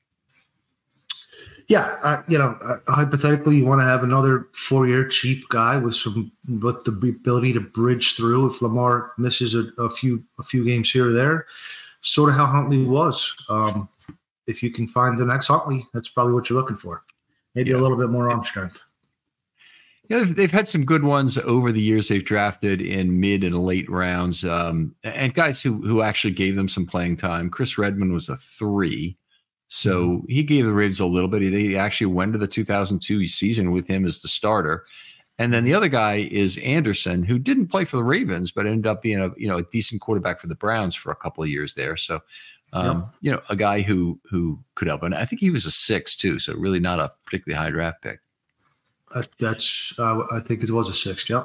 Yeah, uh, you know, uh, hypothetically, you want to have another four-year cheap guy with some with the ability to bridge through if Lamar misses a, a few a few games here or there. Sort of how Huntley was. Um, if you can find the next Huntley, that's probably what you're looking for. Maybe yeah. a little bit more arm strength. Yeah, they've, they've had some good ones over the years they've drafted in mid and late rounds, um, and guys who who actually gave them some playing time. Chris Redmond was a three, so mm-hmm. he gave the Ravens a little bit. They actually went to the two thousand two season with him as the starter. And then the other guy is Anderson, who didn't play for the Ravens, but ended up being a you know a decent quarterback for the Browns for a couple of years there. So. Um, yeah. You know, a guy who who could help, and I think he was a six too, so really not a particularly high draft pick. Uh, that's uh, I think it was a six. Yep.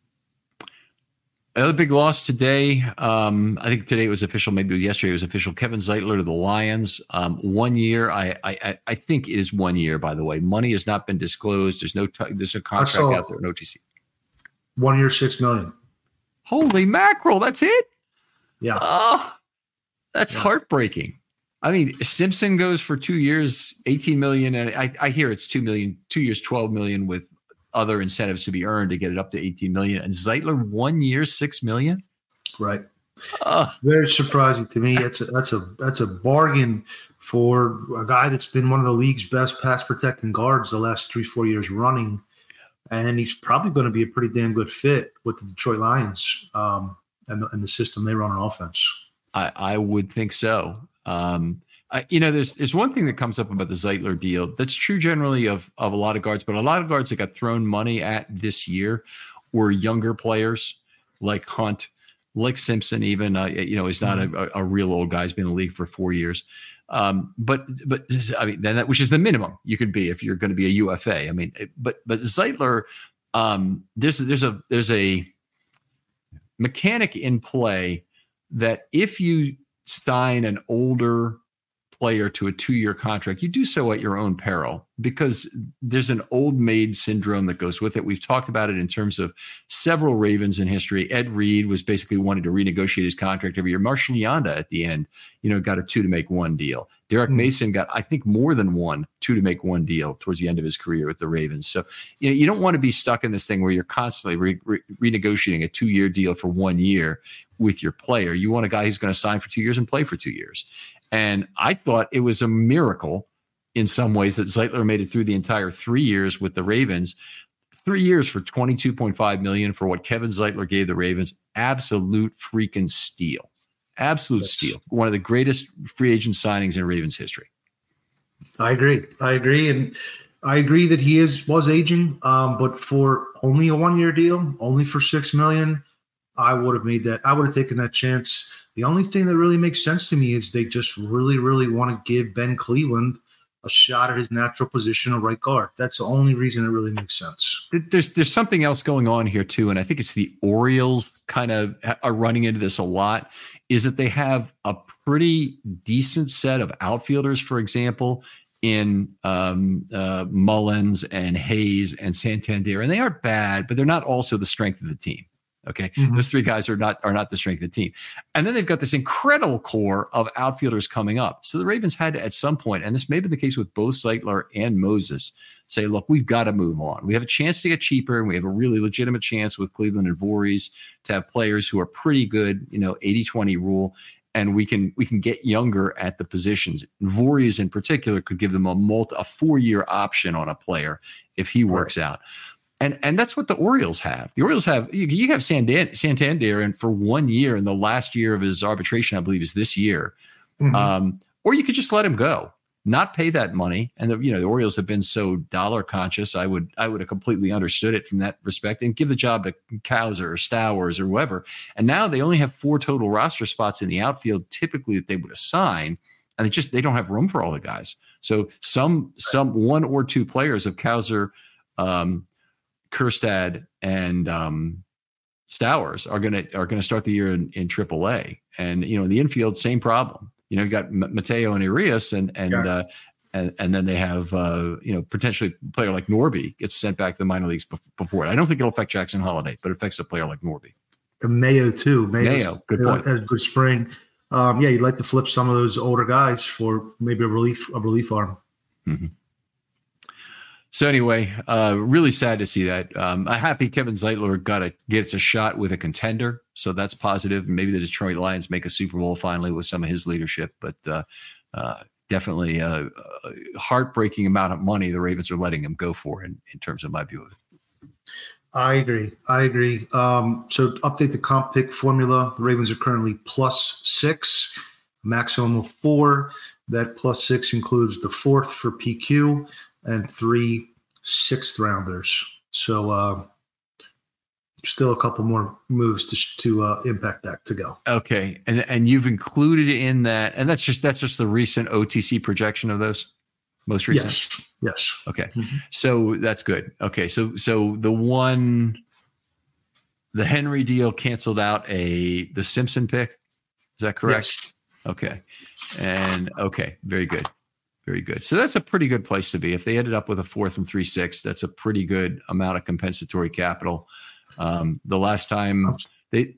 Another big loss today. Um, I think today it was official. Maybe it was yesterday. It was official. Kevin Zeitler to the Lions. Um, one year. I, I I think it is one year. By the way, money has not been disclosed. There's no t- there's no contract out there. No T C. One year, six million. Holy mackerel! That's it. Yeah. Oh. That's yeah. heartbreaking. I mean, Simpson goes for two years, eighteen million, and I, I hear it's two million, two years, twelve million, with other incentives to be earned to get it up to eighteen million. And Zeitler, one year, six million. Right. Uh, Very surprising to me. That's a, that's a that's a bargain for a guy that's been one of the league's best pass protecting guards the last three, four years running, and he's probably going to be a pretty damn good fit with the Detroit Lions um, and, the, and the system they run on offense. I, I would think so. Um, I, you know, there's there's one thing that comes up about the Zeitler deal that's true generally of of a lot of guards, but a lot of guards that got thrown money at this year were younger players like Hunt, like Simpson. Even uh, you know, he's not mm-hmm. a, a real old guy. He's been in the league for four years. Um, but but I mean, then that which is the minimum you could be if you're going to be a U F A. I mean, but but Zeitler, um, there's there's a there's a mechanic in play that if you sign an older player to a two-year contract, you do so at your own peril because there's an old maid syndrome that goes with it. We've talked about it in terms of several Ravens in history. Ed Reed was basically wanting to renegotiate his contract every year. Marshall Yanda at the end, you know, got a two to make one deal. Derek mm. Mason got, I think, more than one two to make one deal towards the end of his career with the Ravens. So, you know, you don't want to be stuck in this thing where you're constantly re- re- renegotiating a two-year deal for one year with your player. You want a guy who's going to sign for two years and play for two years. And I thought it was a miracle in some ways that Zeitler made it through the entire three years with the Ravens. Three years for twenty-two point five million dollars for what Kevin Zeitler gave the Ravens. Absolute freaking steal. Absolute yes. steal. One of the greatest free agent signings in Ravens history. I agree. I agree. And I agree that he is was aging, um, but for only a one-year deal, only for six million dollars, I would have made that. I would have taken that chance. The only thing that really makes sense to me is they just really, really want to give Ben Cleveland a shot at his natural position of right guard. That's the only reason it really makes sense. There's there's something else going on here too, and I think it's the Orioles kind of are running into this a lot, is that they have a pretty decent set of outfielders, for example, in um, uh, Mullins and Hayes and Santander, and they aren't bad, but they're not also the strength of the team. Okay, mm-hmm. Those three guys are not are not the strength of the team, and then they've got this incredible core of outfielders coming up. So the Ravens had to, at some point, and this may be the case with both Zeitler and Moses, say, look, we've got to move on. We have a chance to get cheaper, and we have a really legitimate chance with Cleveland and Voorhees to have players who are pretty good, you know, eighty twenty rule, and we can we can get younger at the positions. Voorhees in particular could give them a multi, a four year option on a player if he works right out. And and that's what the Orioles have. The Orioles have, you, you have Santander, and for one year, in the last year of his arbitration, I believe is this year. Mm-hmm. Um, or you could just let him go, not pay that money. And the, you know, the Orioles have been so dollar conscious. I would I would have completely understood it from that respect and give the job to Cowser or Stowers or whoever. And now they only have four total roster spots in the outfield, typically, that they would assign, and they just they don't have room for all the guys. So some some one or two players of Cowser, um, Kjerstad and um, Stowers are gonna are gonna start the year in, in triple A, and you know in the infield, same problem. You know, you got M- Mateo and Arias, and and yeah. uh, and and then they have uh, you know potentially a player like Norby gets sent back to the minor leagues be- before it. I don't think it'll affect Jackson Holiday, but it affects a player like Norby. And Mayo too. Mayo's, Mayo, good point. Had a good spring. Um, yeah, you'd like to flip some of those older guys for maybe a relief a relief arm. Mm-hmm. So anyway, uh, really sad to see that. Um, I'm happy Kevin Zeitler got a gets a shot with a contender, so that's positive. Maybe the Detroit Lions make a Super Bowl finally with some of his leadership, but uh, uh, definitely a, a heartbreaking amount of money the Ravens are letting him go for in, in terms of my view of it. I agree. I agree. Um, so update the comp pick formula. The Ravens are currently plus six, maximum of four. That plus six includes the fourth for P Q and three sixth rounders. So uh, still a couple more moves to to uh, impact that to go. Okay, and and you've included in that, and that's just that's just the recent O T C projection of those most recent. Yes. Yes. Okay, mm-hmm. So that's good. Okay, so so the one, the Henry deal canceled out a the Simpson pick. Is that correct? Yes. Okay, and okay, very good. Very good. So that's a pretty good place to be. If they ended up with a fourth and three six, that's a pretty good amount of compensatory capital. Um, the last time they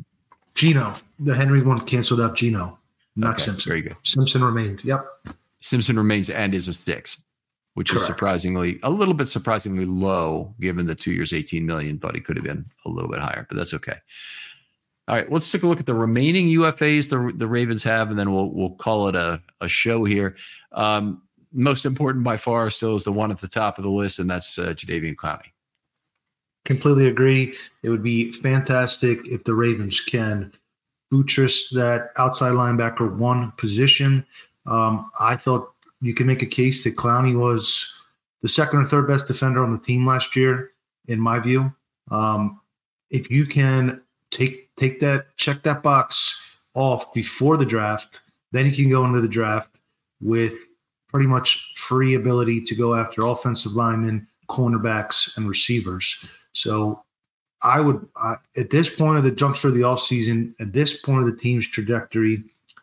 Gino, the Henry one canceled out Gino, not okay, Simpson. Very good. Simpson remained. Yep. Simpson remains and is a six, which Correct. Is surprisingly a little bit surprisingly low given the two years, eighteen million. Thought he could have been a little bit higher, but that's okay. All right, let's take a look at the remaining U F As the the Ravens have, and then we'll we'll call it a, a show here. Um, most important by far still is the one at the top of the list, and that's uh, Jadeveon Clowney. Completely agree. It would be fantastic if the Ravens can buttress that outside linebacker one position. Um, I thought you can make a case that Clowney was the second or third best defender on the team last year, in my view. Um, if you can take take that, check that box off before the draft, then you can go into the draft with pretty much free ability to go after offensive linemen, cornerbacks, and receivers. So I would, uh, at this point of the juncture of the offseason, at this point of the team's trajectory,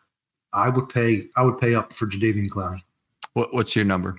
I would pay I would pay up for Jadeveon Clowney. What, what's your number?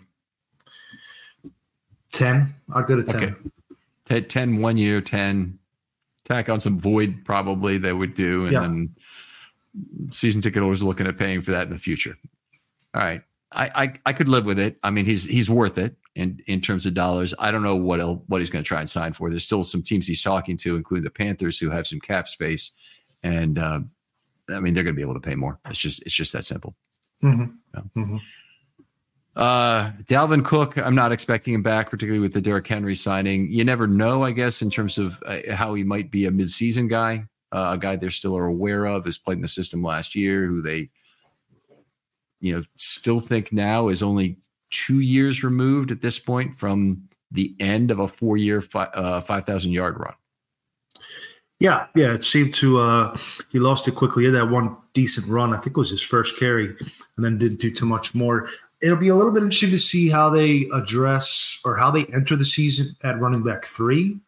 ten. I'd go to ten. Okay. ten, one year, ten. Tack on some void, probably they would do, and yeah. then season ticket holders are looking at paying for that in the future. All right, I, I I could live with it. I mean, he's he's worth it in, in terms of dollars. I don't know what else, what he's going to try and sign for. There's still some teams he's talking to, including the Panthers, who have some cap space, and uh, I mean they're going to be able to pay more. It's just it's just that simple. Mm-hmm. Yeah. Mm-hmm. Uh, Dalvin Cook, I'm not expecting him back, particularly with the Derrick Henry signing. You never know, I guess, in terms of uh, how he might be a midseason guy, uh, a guy they still are aware of, who's played in the system last year, who they, you know, still think now is only two years removed at this point from the end of a four-year, fi- uh, five thousand yard run. Yeah, yeah, it seemed to uh, – he lost it quickly. He had that one decent run. I think it was his first carry, and then didn't do too much more. it'll be a little bit interesting to see how they address or how they enter the season at running back three.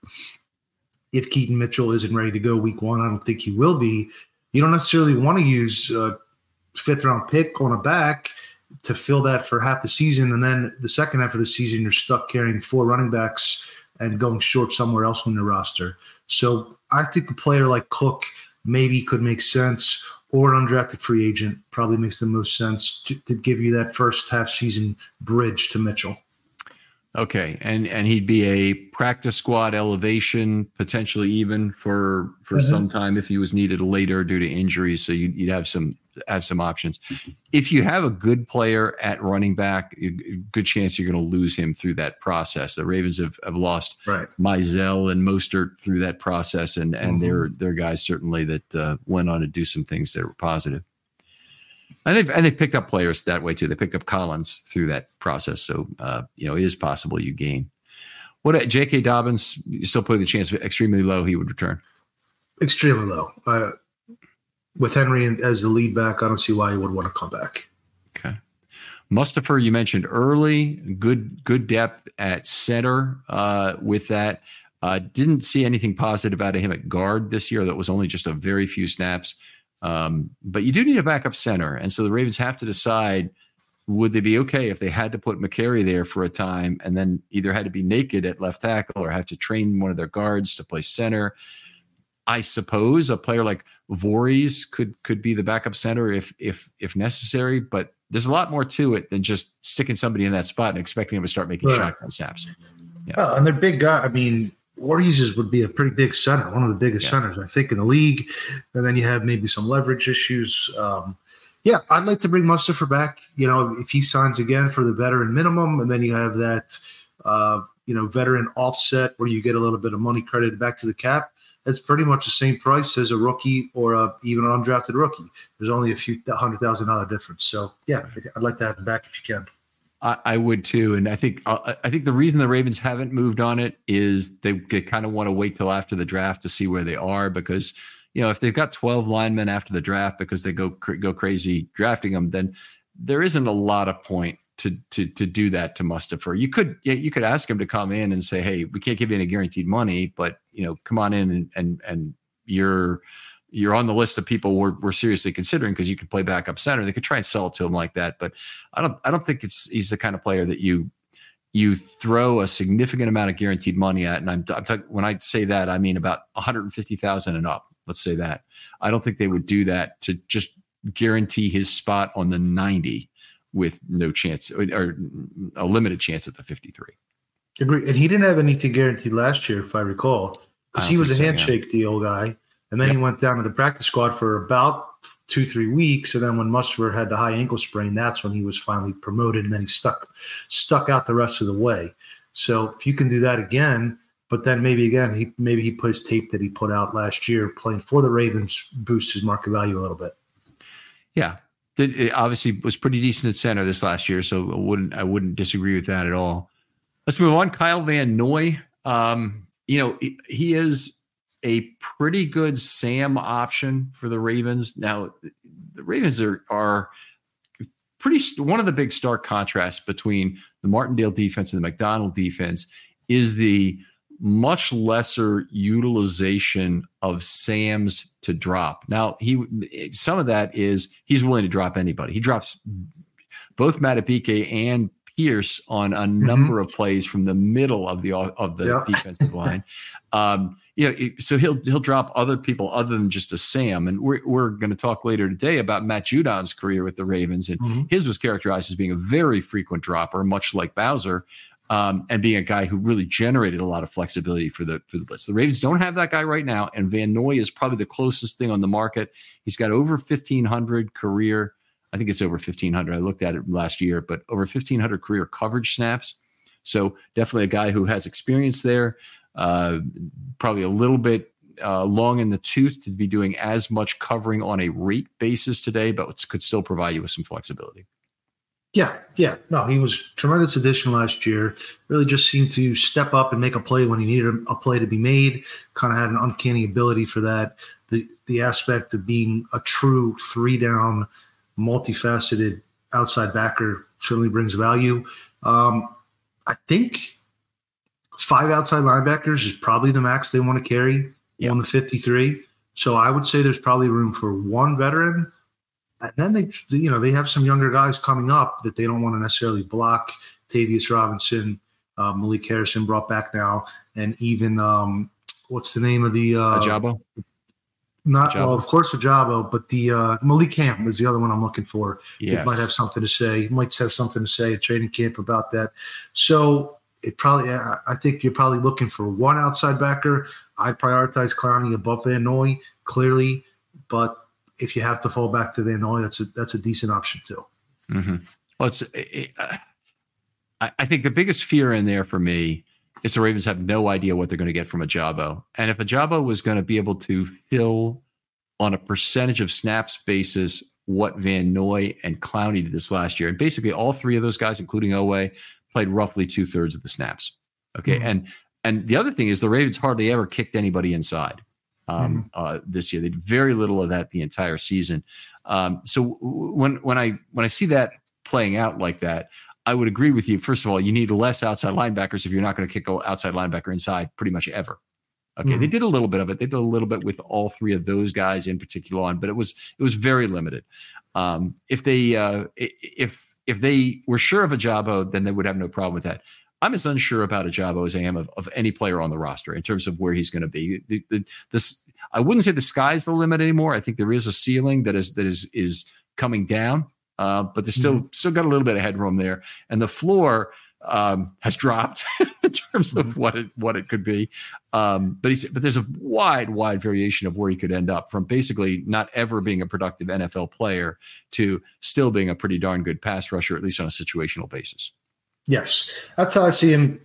If Keaton Mitchell isn't ready to go week one, I don't think he will be. You don't necessarily want to use a fifth round pick on a back to fill that for half the season. And then the second half of the season, you're stuck carrying four running backs and going short somewhere else on the roster. So I think a player like Cook maybe could make sense, or an undrafted free agent probably makes the most sense to, to give you that first half season bridge to Mitchell. Okay, and and he'd be a practice squad elevation, potentially even for for Mm-hmm. some time if he was needed later due to injuries. So you'd, you'd have some have some options. If you have a good player at running back, you- good chance you're going to lose him through that process. The Ravens have, have lost Right. Mizell and Mostert through that process, and and Mhm. they're they're guys certainly that uh, went on to do some things that were positive. And they've, and they picked up players that way too. They picked up Collins through that process. So, uh, you know, it is possible you gain. What, J K. Dobbins, you still put the chance extremely low he would return? Extremely low. Uh, with Henry as the lead back, I don't see why he would want to come back. Okay. Mustipher, you mentioned early, good good depth at center uh, with that. Uh, didn't see anything positive out of him at guard this year. That was only just a very few snaps. Um, but you do need a backup center. And so the Ravens have to decide, would they be okay if they had to put McCary there for a time and then either had to be naked at left tackle or have to train one of their guards to play center? I suppose a player like Voorhees could could be the backup center if if if necessary, but there's a lot more to it than just sticking somebody in that spot and expecting them to start making Right. shotgun snaps. Yeah. Oh, and they're big guy. I mean, Voorhees would be a pretty big center, one of the biggest Yeah. centers, I think, in the league. And then you have maybe some leverage issues. Um, yeah, I'd like to bring Mustipher back. You know, if he signs again for the veteran minimum, and then you have that, uh, you know, veteran offset where you get a little bit of money credited back to the cap. That's pretty much the same price as a rookie or a, even an undrafted rookie. There's only a few hundred thousand dollar difference. So yeah, I'd like to have him back if you can. I, I would too, and I think uh, I think the reason the Ravens haven't moved on it is they, they kind of want to wait till after the draft to see where they are, because you know if they've got twelve linemen after the draft because they go cr- go crazy drafting them, then there isn't a lot of point to to to do that to Mustipher. You could yeah, you could ask him to come in and say, hey, we can't give you any guaranteed money, but you know come on in and and and you're. You're on the list of people we're, we're seriously considering because you can play backup center. They could try and sell it to him like that, but I don't. I don't think it's he's the kind of player that you you throw a significant amount of guaranteed money at. And I'm, I'm talking when I say that, I mean about one hundred fifty thousand and up. Let's say that. I don't think they would do that to just guarantee his spot on the ninety with no chance or, or a limited chance at the fifty-three. Agree. And he didn't have anything guaranteed last year, if I recall, I because don't he was a think so, yeah. handshake deal guy. And then Yeah. he went down to the practice squad for about two, three weeks. And then when Mustipher had the high ankle sprain, that's when he was finally promoted. And then he stuck stuck out the rest of the way. So if you can do that again, but then maybe again, he maybe he put his tape that he put out last year playing for the Ravens, boost his market value a little bit. Yeah. It it obviously was pretty decent at center this last year, so I wouldn't I wouldn't disagree with that at all. Let's move on. Kyle Van Noy. Um, you know, he, he is a pretty good Sam option for the Ravens. Now, the Ravens are are pretty one of the big stark contrasts between the Martindale defense and the McDonald defense is the much lesser utilization of Sam's to drop. Now, he some of that is he's willing to drop anybody. He drops both Matabike and Pierce on a number of plays from the middle of the of the Yeah. defensive line. Um, you know, it- so he'll he'll drop other people other than just a Sam. And we're we're going to talk later today about Matt Judon's career with the Ravens, and Mhm. his was characterized as being a very frequent dropper, much like Bowser, um, and being a guy who really generated a lot of flexibility for the for the blitz. The Ravens don't have that guy right now, and Van Noy is probably the closest thing on the market. He's got over fifteen hundred career. I think it's over fifteen hundred. I looked at it last year, but over fifteen hundred career coverage snaps. So definitely a guy who has experience there. Uh, probably a little bit uh, long in the tooth to be doing as much covering on a rate basis today, but could still provide you with some flexibility. Yeah, yeah. No, he was a tremendous addition last year. Really just seemed to step up and make a play when he needed a play to be made. Kind of had an uncanny ability for that. The the aspect of being a true three-down, multifaceted outside backer certainly brings value. Um, I think five outside linebackers is probably the max they want to carry yep. on the fifty-three. So I would say there's probably room for one veteran. And then they, you know, they have some younger guys coming up that they don't want to necessarily block. Tavius Robinson, uh, Malik Harrison brought back now, and even um, what's the name of the uh, Ajabo? Not Ajabo. well, of course, Ajabo, but the uh, Malik Camp is the other one I'm looking for. Yes. He might have something to say. He might have something to say at training camp about that. So it probably, I think you're probably looking for one outside backer. I'd prioritize Clowney above Van Noy, clearly, but if you have to fall back to Van Noy, that's a that's a decent option too. Mm-hmm. Well, it's. It, uh, I, I think the biggest fear in there for me is the Ravens have no idea what they're going to get from Ajabo, and if Ajabo was going to be able to fill on a percentage of snaps basis what Van Noy and Clowney did this last year, and basically all three of those guys, including Oweh, played roughly two thirds of the snaps. Okay, mm-hmm. and and the other thing is the Ravens hardly ever kicked anybody inside. Um, mm-hmm. uh, this year, they did very little of that the entire season. Um, so when when I when I see that playing out like that, I would agree with you. First of all, you need less outside linebackers if you're not going to kick an outside linebacker inside pretty much ever. Okay, mm-hmm. They did a little bit of it. They did a little bit with all three of those guys in particular on, but it was it was very limited. Um, if they uh, if if they were sure of Ajabo, then they would have no problem with that. I'm as unsure about Ajabo as I am of, of any player on the roster in terms of where he's going to be. The, the, this, I wouldn't say the sky's the limit anymore. I think there is a ceiling that is that is is coming down, uh, but there's still mm-hmm. still got a little bit of headroom there, and the floor um, has dropped in terms of mm-hmm. what it what it could be. Um, but he's but there's a wide wide variation of where he could end up, from basically not ever being a productive N F L player to still being a pretty darn good pass rusher, at least on a situational basis. Yes, that's how I see him.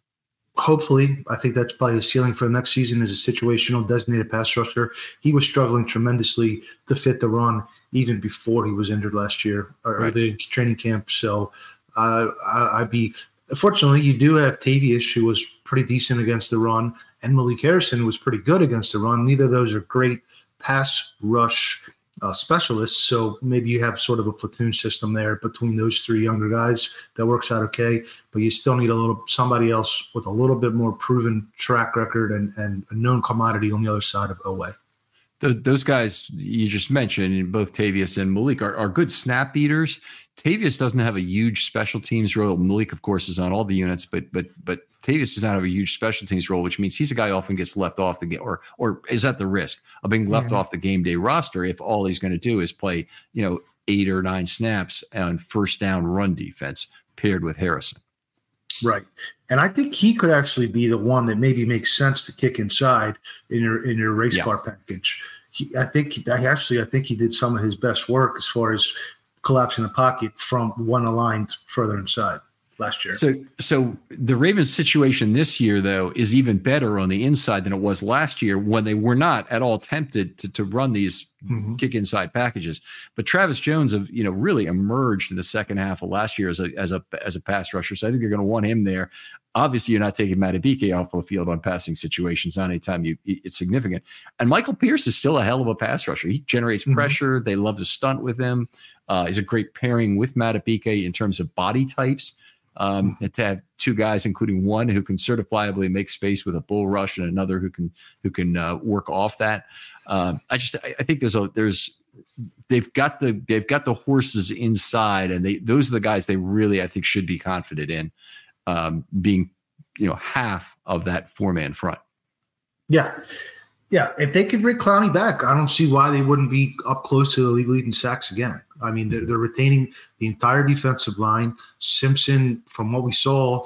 Hopefully, I think that's probably his ceiling for the next season as a situational designated pass rusher. He was struggling tremendously to fit the run even before he was injured last year or right. the training camp. So uh, I, I'd be – fortunately, you do have Tavius, who was pretty decent against the run, and Malik Harrison was pretty good against the run. Neither of those are great pass rush Uh, specialists, so maybe you have sort of a platoon system there between those three younger guys that works out okay, but you still need a little somebody else with a little bit more proven track record and, and a known commodity on the other side of Oweh. The, those guys you just mentioned, both Tavius and Malik, are, are good snap beaters. Tavius doesn't have a huge special teams role. Malik, of course, is on all the units, but but but Tavius does not have a huge special teams role, which means he's a guy who often gets left off the game, or or is at the risk of being left yeah. off the game day roster if all he's going to do is play, you know, eight or nine snaps on first down run defense paired with Harrison. Right, and I think he could actually be the one that maybe makes sense to kick inside in your in your race yeah. car package. He, I think he, actually, I think he did some of his best work as far as collapsing the pocket from one aligned further inside last year. So, so the Ravens situation this year, though, is even better on the inside than it was last year when they were not at all tempted to, to run these mm-hmm. kick inside packages. But Travis Jones, have you know, really emerged in the second half of last year as a as a as a pass rusher. So I think they're going to want him there. Obviously, you're not taking Madubuike off the field on passing situations on any time you it's significant. And Michael Pierce is still a hell of a pass rusher. He generates mm-hmm. pressure. They love to stunt with him. Uh, he's a great pairing with Madubuike in terms of body types. Um, mm-hmm. To have two guys, including one who can certifiably make space with a bull rush and another who can who can uh, work off that. Um, I just I, I think there's a there's they've got the they've got the horses inside, and they those are the guys they really I think should be confident in um, being you know half of that four man front. Yeah. Yeah, if they could bring Clowney back, I don't see why they wouldn't be up close to the league leading sacks again. I mean, they're, they're retaining the entire defensive line. Simpson, from what we saw,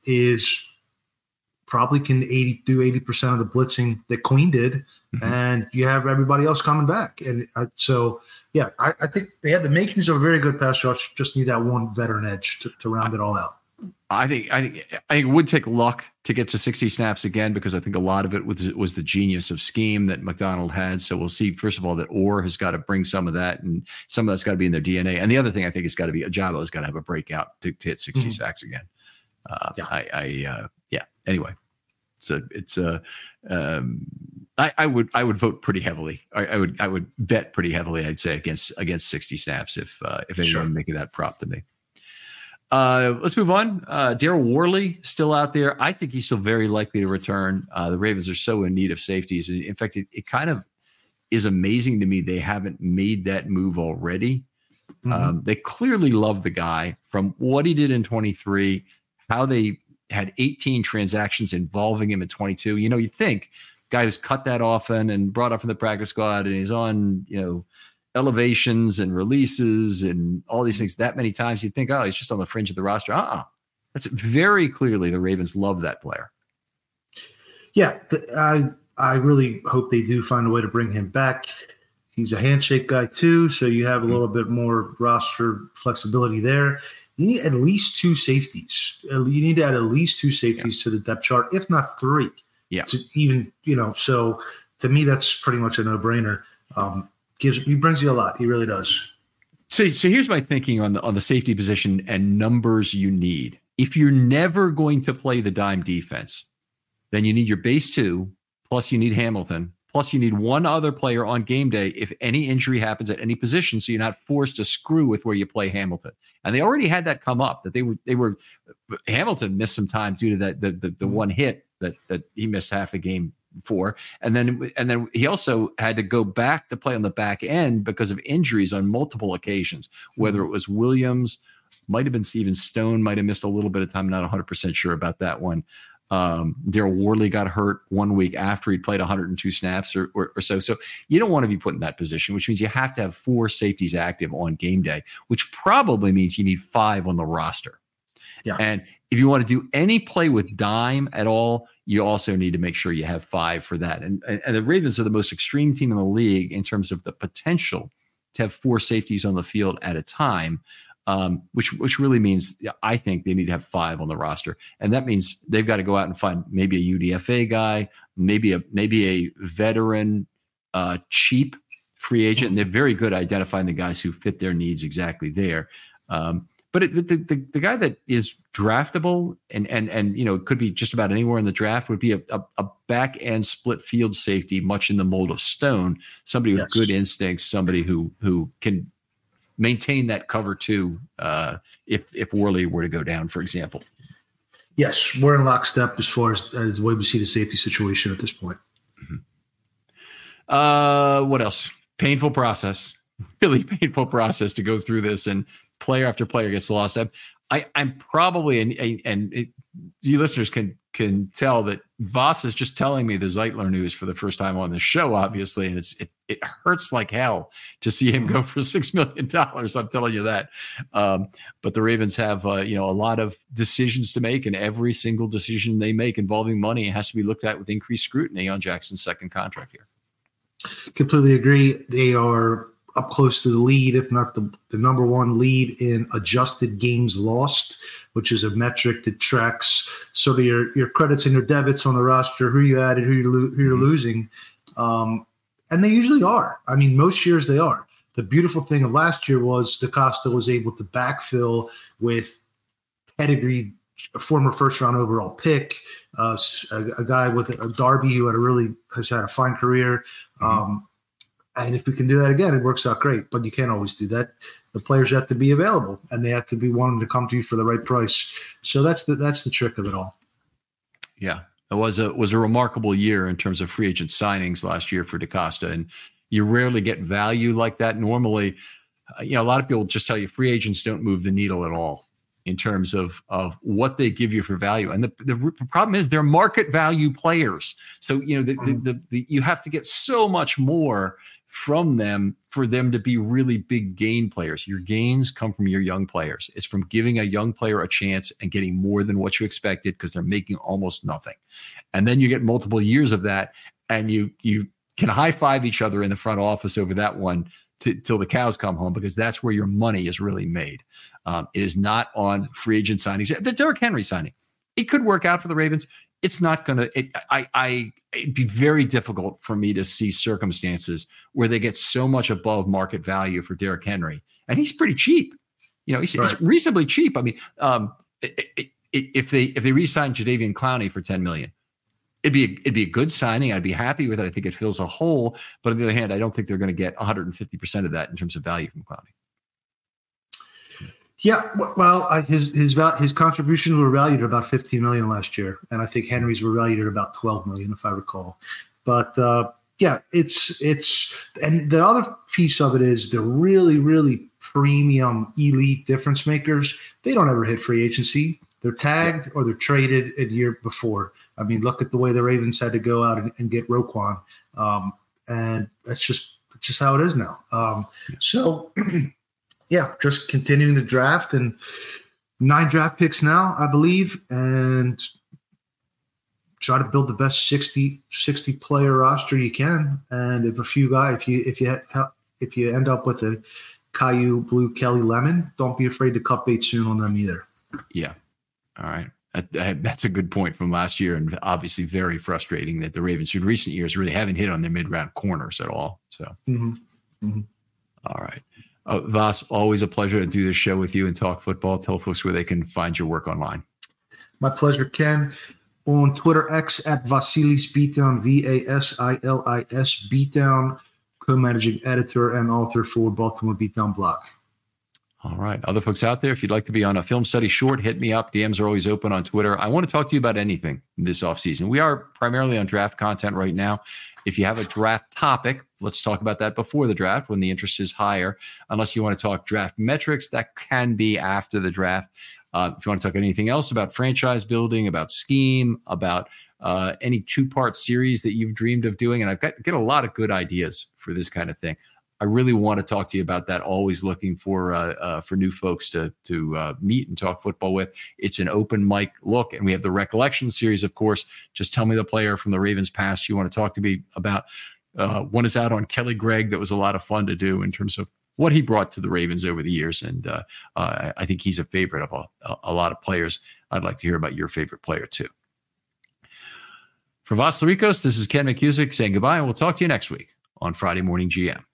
is probably can eighty do eighty percent of the blitzing that Queen did, mm-hmm. and you have everybody else coming back. And I, so, yeah, I, I think they have the makings of a very good pass rush. Just need that one veteran edge to, to round it all out. I think I think I think it would take luck to get to sixty snaps again, because I think a lot of it was was the genius of scheme that McDonald had. So we'll see. First of all, that Orr has got to bring some of that, and some of that's got to be in their D N A. And the other thing I think has got to be Ajabo has got to have a breakout to, to hit sixty mm-hmm. sacks again. Uh, yeah. I, I uh, yeah. Anyway, so it's a. Uh, um, I, I would I would vote pretty heavily. I, I would I would bet pretty heavily. I'd say against against sixty snaps if uh, if anyone sure. making that prop to me. Uh, let's move on. Uh, Daryl Worley still out there. I think he's still very likely to return. Uh, the Ravens are so in need of safeties. In fact, it, it kind of is amazing to me they haven't made that move already. Mm-hmm. Um, they clearly love the guy from what he did in twenty-three, how they had eighteen transactions involving him in twenty-two. You know, you think guy who's cut that often and brought up from the practice squad and he's on, you know, elevations and releases and all these things that many times, you'd think, oh, he's just on the fringe of the roster. Uh-uh. That's very clearly the Ravens love that player. Yeah, I I really hope they do find a way to bring him back. He's a handshake guy too, so you have a little bit more roster flexibility there. You need at least two safeties. You need to add at least two safeties yeah. to the depth chart, if not three. Yeah. To even, you know, so to me, that's pretty much a no-brainer. Um, gives he brings you a lot. He really does. So, so here's my thinking on the on the safety position and numbers you need. If you're never going to play the dime defense, then you need your base two, plus you need Hamilton, plus you need one other player on game day if any injury happens at any position, so you're not forced to screw with where you play Hamilton. And they already had that come up that they were they were Hamilton missed some time due to that the the, the one hit that that he missed half the game for, and then and then he also had to go back to play on the back end because of injuries on multiple occasions. Whether it was Williams, might have been Steven Stone, might have missed a little bit of time. Not one hundred percent sure about that one. Um, Daryl Worley got hurt one week after he played one hundred two snaps or, or, or so. So you don't want to be put in that position, which means you have to have four safeties active on game day, which probably means you need five on the roster. Yeah. And if you want to do any play with dime at all, you also need to make sure you have five for that. And, and, and the Ravens are the most extreme team in the league in terms of the potential to have four safeties on the field at a time. Um, which which really means I think they need to have five on the roster, and that means they've got to go out and find maybe a U D F A guy, maybe a maybe a veteran, uh, cheap free agent. And they're very good at identifying the guys who fit their needs exactly there. Um, but it, the, the the guy that is draftable and and and you know could be just about anywhere in the draft would be a, a, a back end split field safety, much in the mold of Stone. Somebody with yes. good instincts, somebody who who can maintain that cover too, uh, if if Worley were to go down, for example. Yes, we're in lockstep as far as, as the way we see the safety situation at this point. Mm-hmm. Uh, what else? Painful process, really painful process to go through this, and player after player gets lost. I'm, I, I'm probably, and, and it, you listeners can can tell that Voss is just telling me the Zeitler news for the first time on the show, obviously, and it's it, it hurts like hell to see him go for six million dollars. I'm telling you that. Um, but the Ravens have uh, you know a lot of decisions to make, and every single decision they make involving money has to be looked at with increased scrutiny on Jackson's second contract here. Completely agree. They are up close to the lead, if not the, the number one lead in adjusted games lost, which is a metric that tracks sort of your, your credits and your debits on the roster, who you added, who you're, lo- who you're losing. Um, and they usually are. I mean, most years they are. The beautiful thing of last year was DeCosta was able to backfill with pedigree, a former first-round overall pick, uh, a, a guy with a, a Darby who had a really has had a fine career. Um, mm-hmm. And if we can do that again, it works out great. But you can't always do that. The players have to be available, and they have to be wanting to come to you for the right price. So that's the that's the trick of it all. Yeah, it was a was a remarkable year in terms of free agent signings last year for DeCosta, and you rarely get value like that. Normally, uh, you know, a lot of people just tell you free agents don't move the needle at all in terms of of what they give you for value. And the, the problem is they're market value players. So, you know, the, mm-hmm. the, the, the you have to get so much more from them for them to be really big gain players. Your gains come from your young players. It's from giving a young player a chance and getting more than what you expected because they're making almost nothing. And then you get multiple years of that, and you you can high five each other in the front office over that one to, till the cows come home, because that's where your money is really made. Um, it is not on free agent signings. The Derrick Henry signing, it could work out for the Ravens. It's not going to, I, I, it'd be very difficult for me to see circumstances where they get so much above market value for Derrick Henry. And he's pretty cheap. You know, he's, right. he's reasonably cheap. I mean, um, it, it, it, if they, if they re-sign Jadeveon Clowney for ten million dollars, it'd be, a, it'd be a good signing. I'd be happy with it. I think it fills a hole, but on the other hand, I don't think they're going to get one hundred fifty percent of that in terms of value from Clowney. Yeah, well, I, his his his contributions were valued at about fifteen million last year, and I think Henry's were valued at about twelve million, if I recall. But uh, yeah, it's it's and the other piece of it is the really really premium elite difference makers. They don't ever hit free agency. They're tagged or they're traded a year before. I mean, look at the way the Ravens had to go out and, and get Roquan, um, and that's just that's just how it is now. Um, so. Yeah, just continuing the draft and nine draft picks now, I believe, and try to build the best sixty, sixty player roster you can. And if a few guys, if you if you if you end up with a Caillou, Blue, Kelly, Lemon, don't be afraid to cut bait soon on them either. Yeah, all right. That's a good point from last year, and obviously very frustrating that the Ravens in recent years really haven't hit on their mid-round corners at all. So, mm-hmm. Mm-hmm. All right. Uh, Vas, always a pleasure to do this show with you and talk football. Tell folks where they can find your work online. My pleasure, Ken. On Twitter, X at Vasilis Beatdown, V A S I L I S Beatdown, co-managing editor and author for Baltimore Beatdown blog. All right. Other folks out there, if you'd like to be on a film study short, hit me up. D Ms are always open on Twitter. I want to talk to you about anything this offseason. We are primarily on draft content right now. If you have a draft topic, let's talk about that before the draft when the interest is higher. Unless you want to talk draft metrics, that can be after the draft. Uh, if you want to talk anything else about franchise building, about scheme, about uh, any two-part series that you've dreamed of doing, and I've got get a lot of good ideas for this kind of thing. I really want to talk to you about that. Always looking for uh, uh, for new folks to to uh, meet and talk football with. It's an open mic look, and we have the recollection series, of course. Just tell me the player from the Ravens past you want to talk to me about. Uh, one is out on Kelly Gregg. That was a lot of fun to do in terms of what he brought to the Ravens over the years, and uh, uh, I think he's a favorite of a, a lot of players. I'd like to hear about your favorite player too. For Vas Laricos, this is Ken McKusick saying goodbye, and we'll talk to you next week on Friday Morning G M.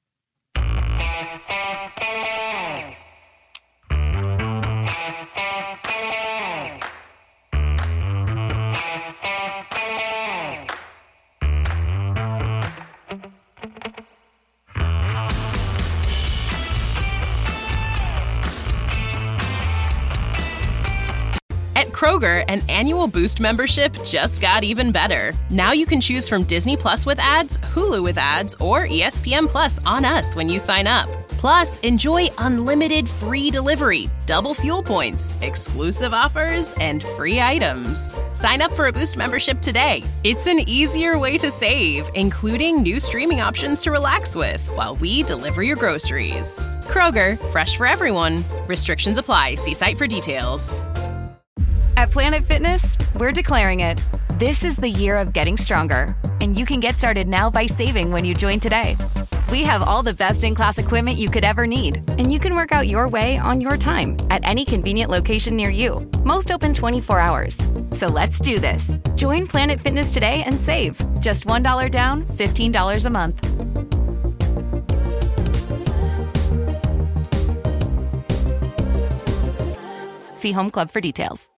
Kroger, an annual Boost membership just got even better. Now you can choose from Disney Plus with ads, Hulu with ads, or E S P N Plus on us when you sign up. Plus, enjoy unlimited free delivery, double fuel points, exclusive offers, and free items. Sign up for a Boost membership today. It's an easier way to save, including new streaming options to relax with while we deliver your groceries. Kroger, fresh for everyone. Restrictions apply. See site for details. At Planet Fitness, we're declaring it. This is the year of getting stronger, and you can get started now by saving when you join today. We have all the best-in-class equipment you could ever need, and you can work out your way on your time at any convenient location near you. Most open twenty-four hours. So let's do this. Join Planet Fitness today and save. Just one dollar down, fifteen dollars a month. See Home Club for details.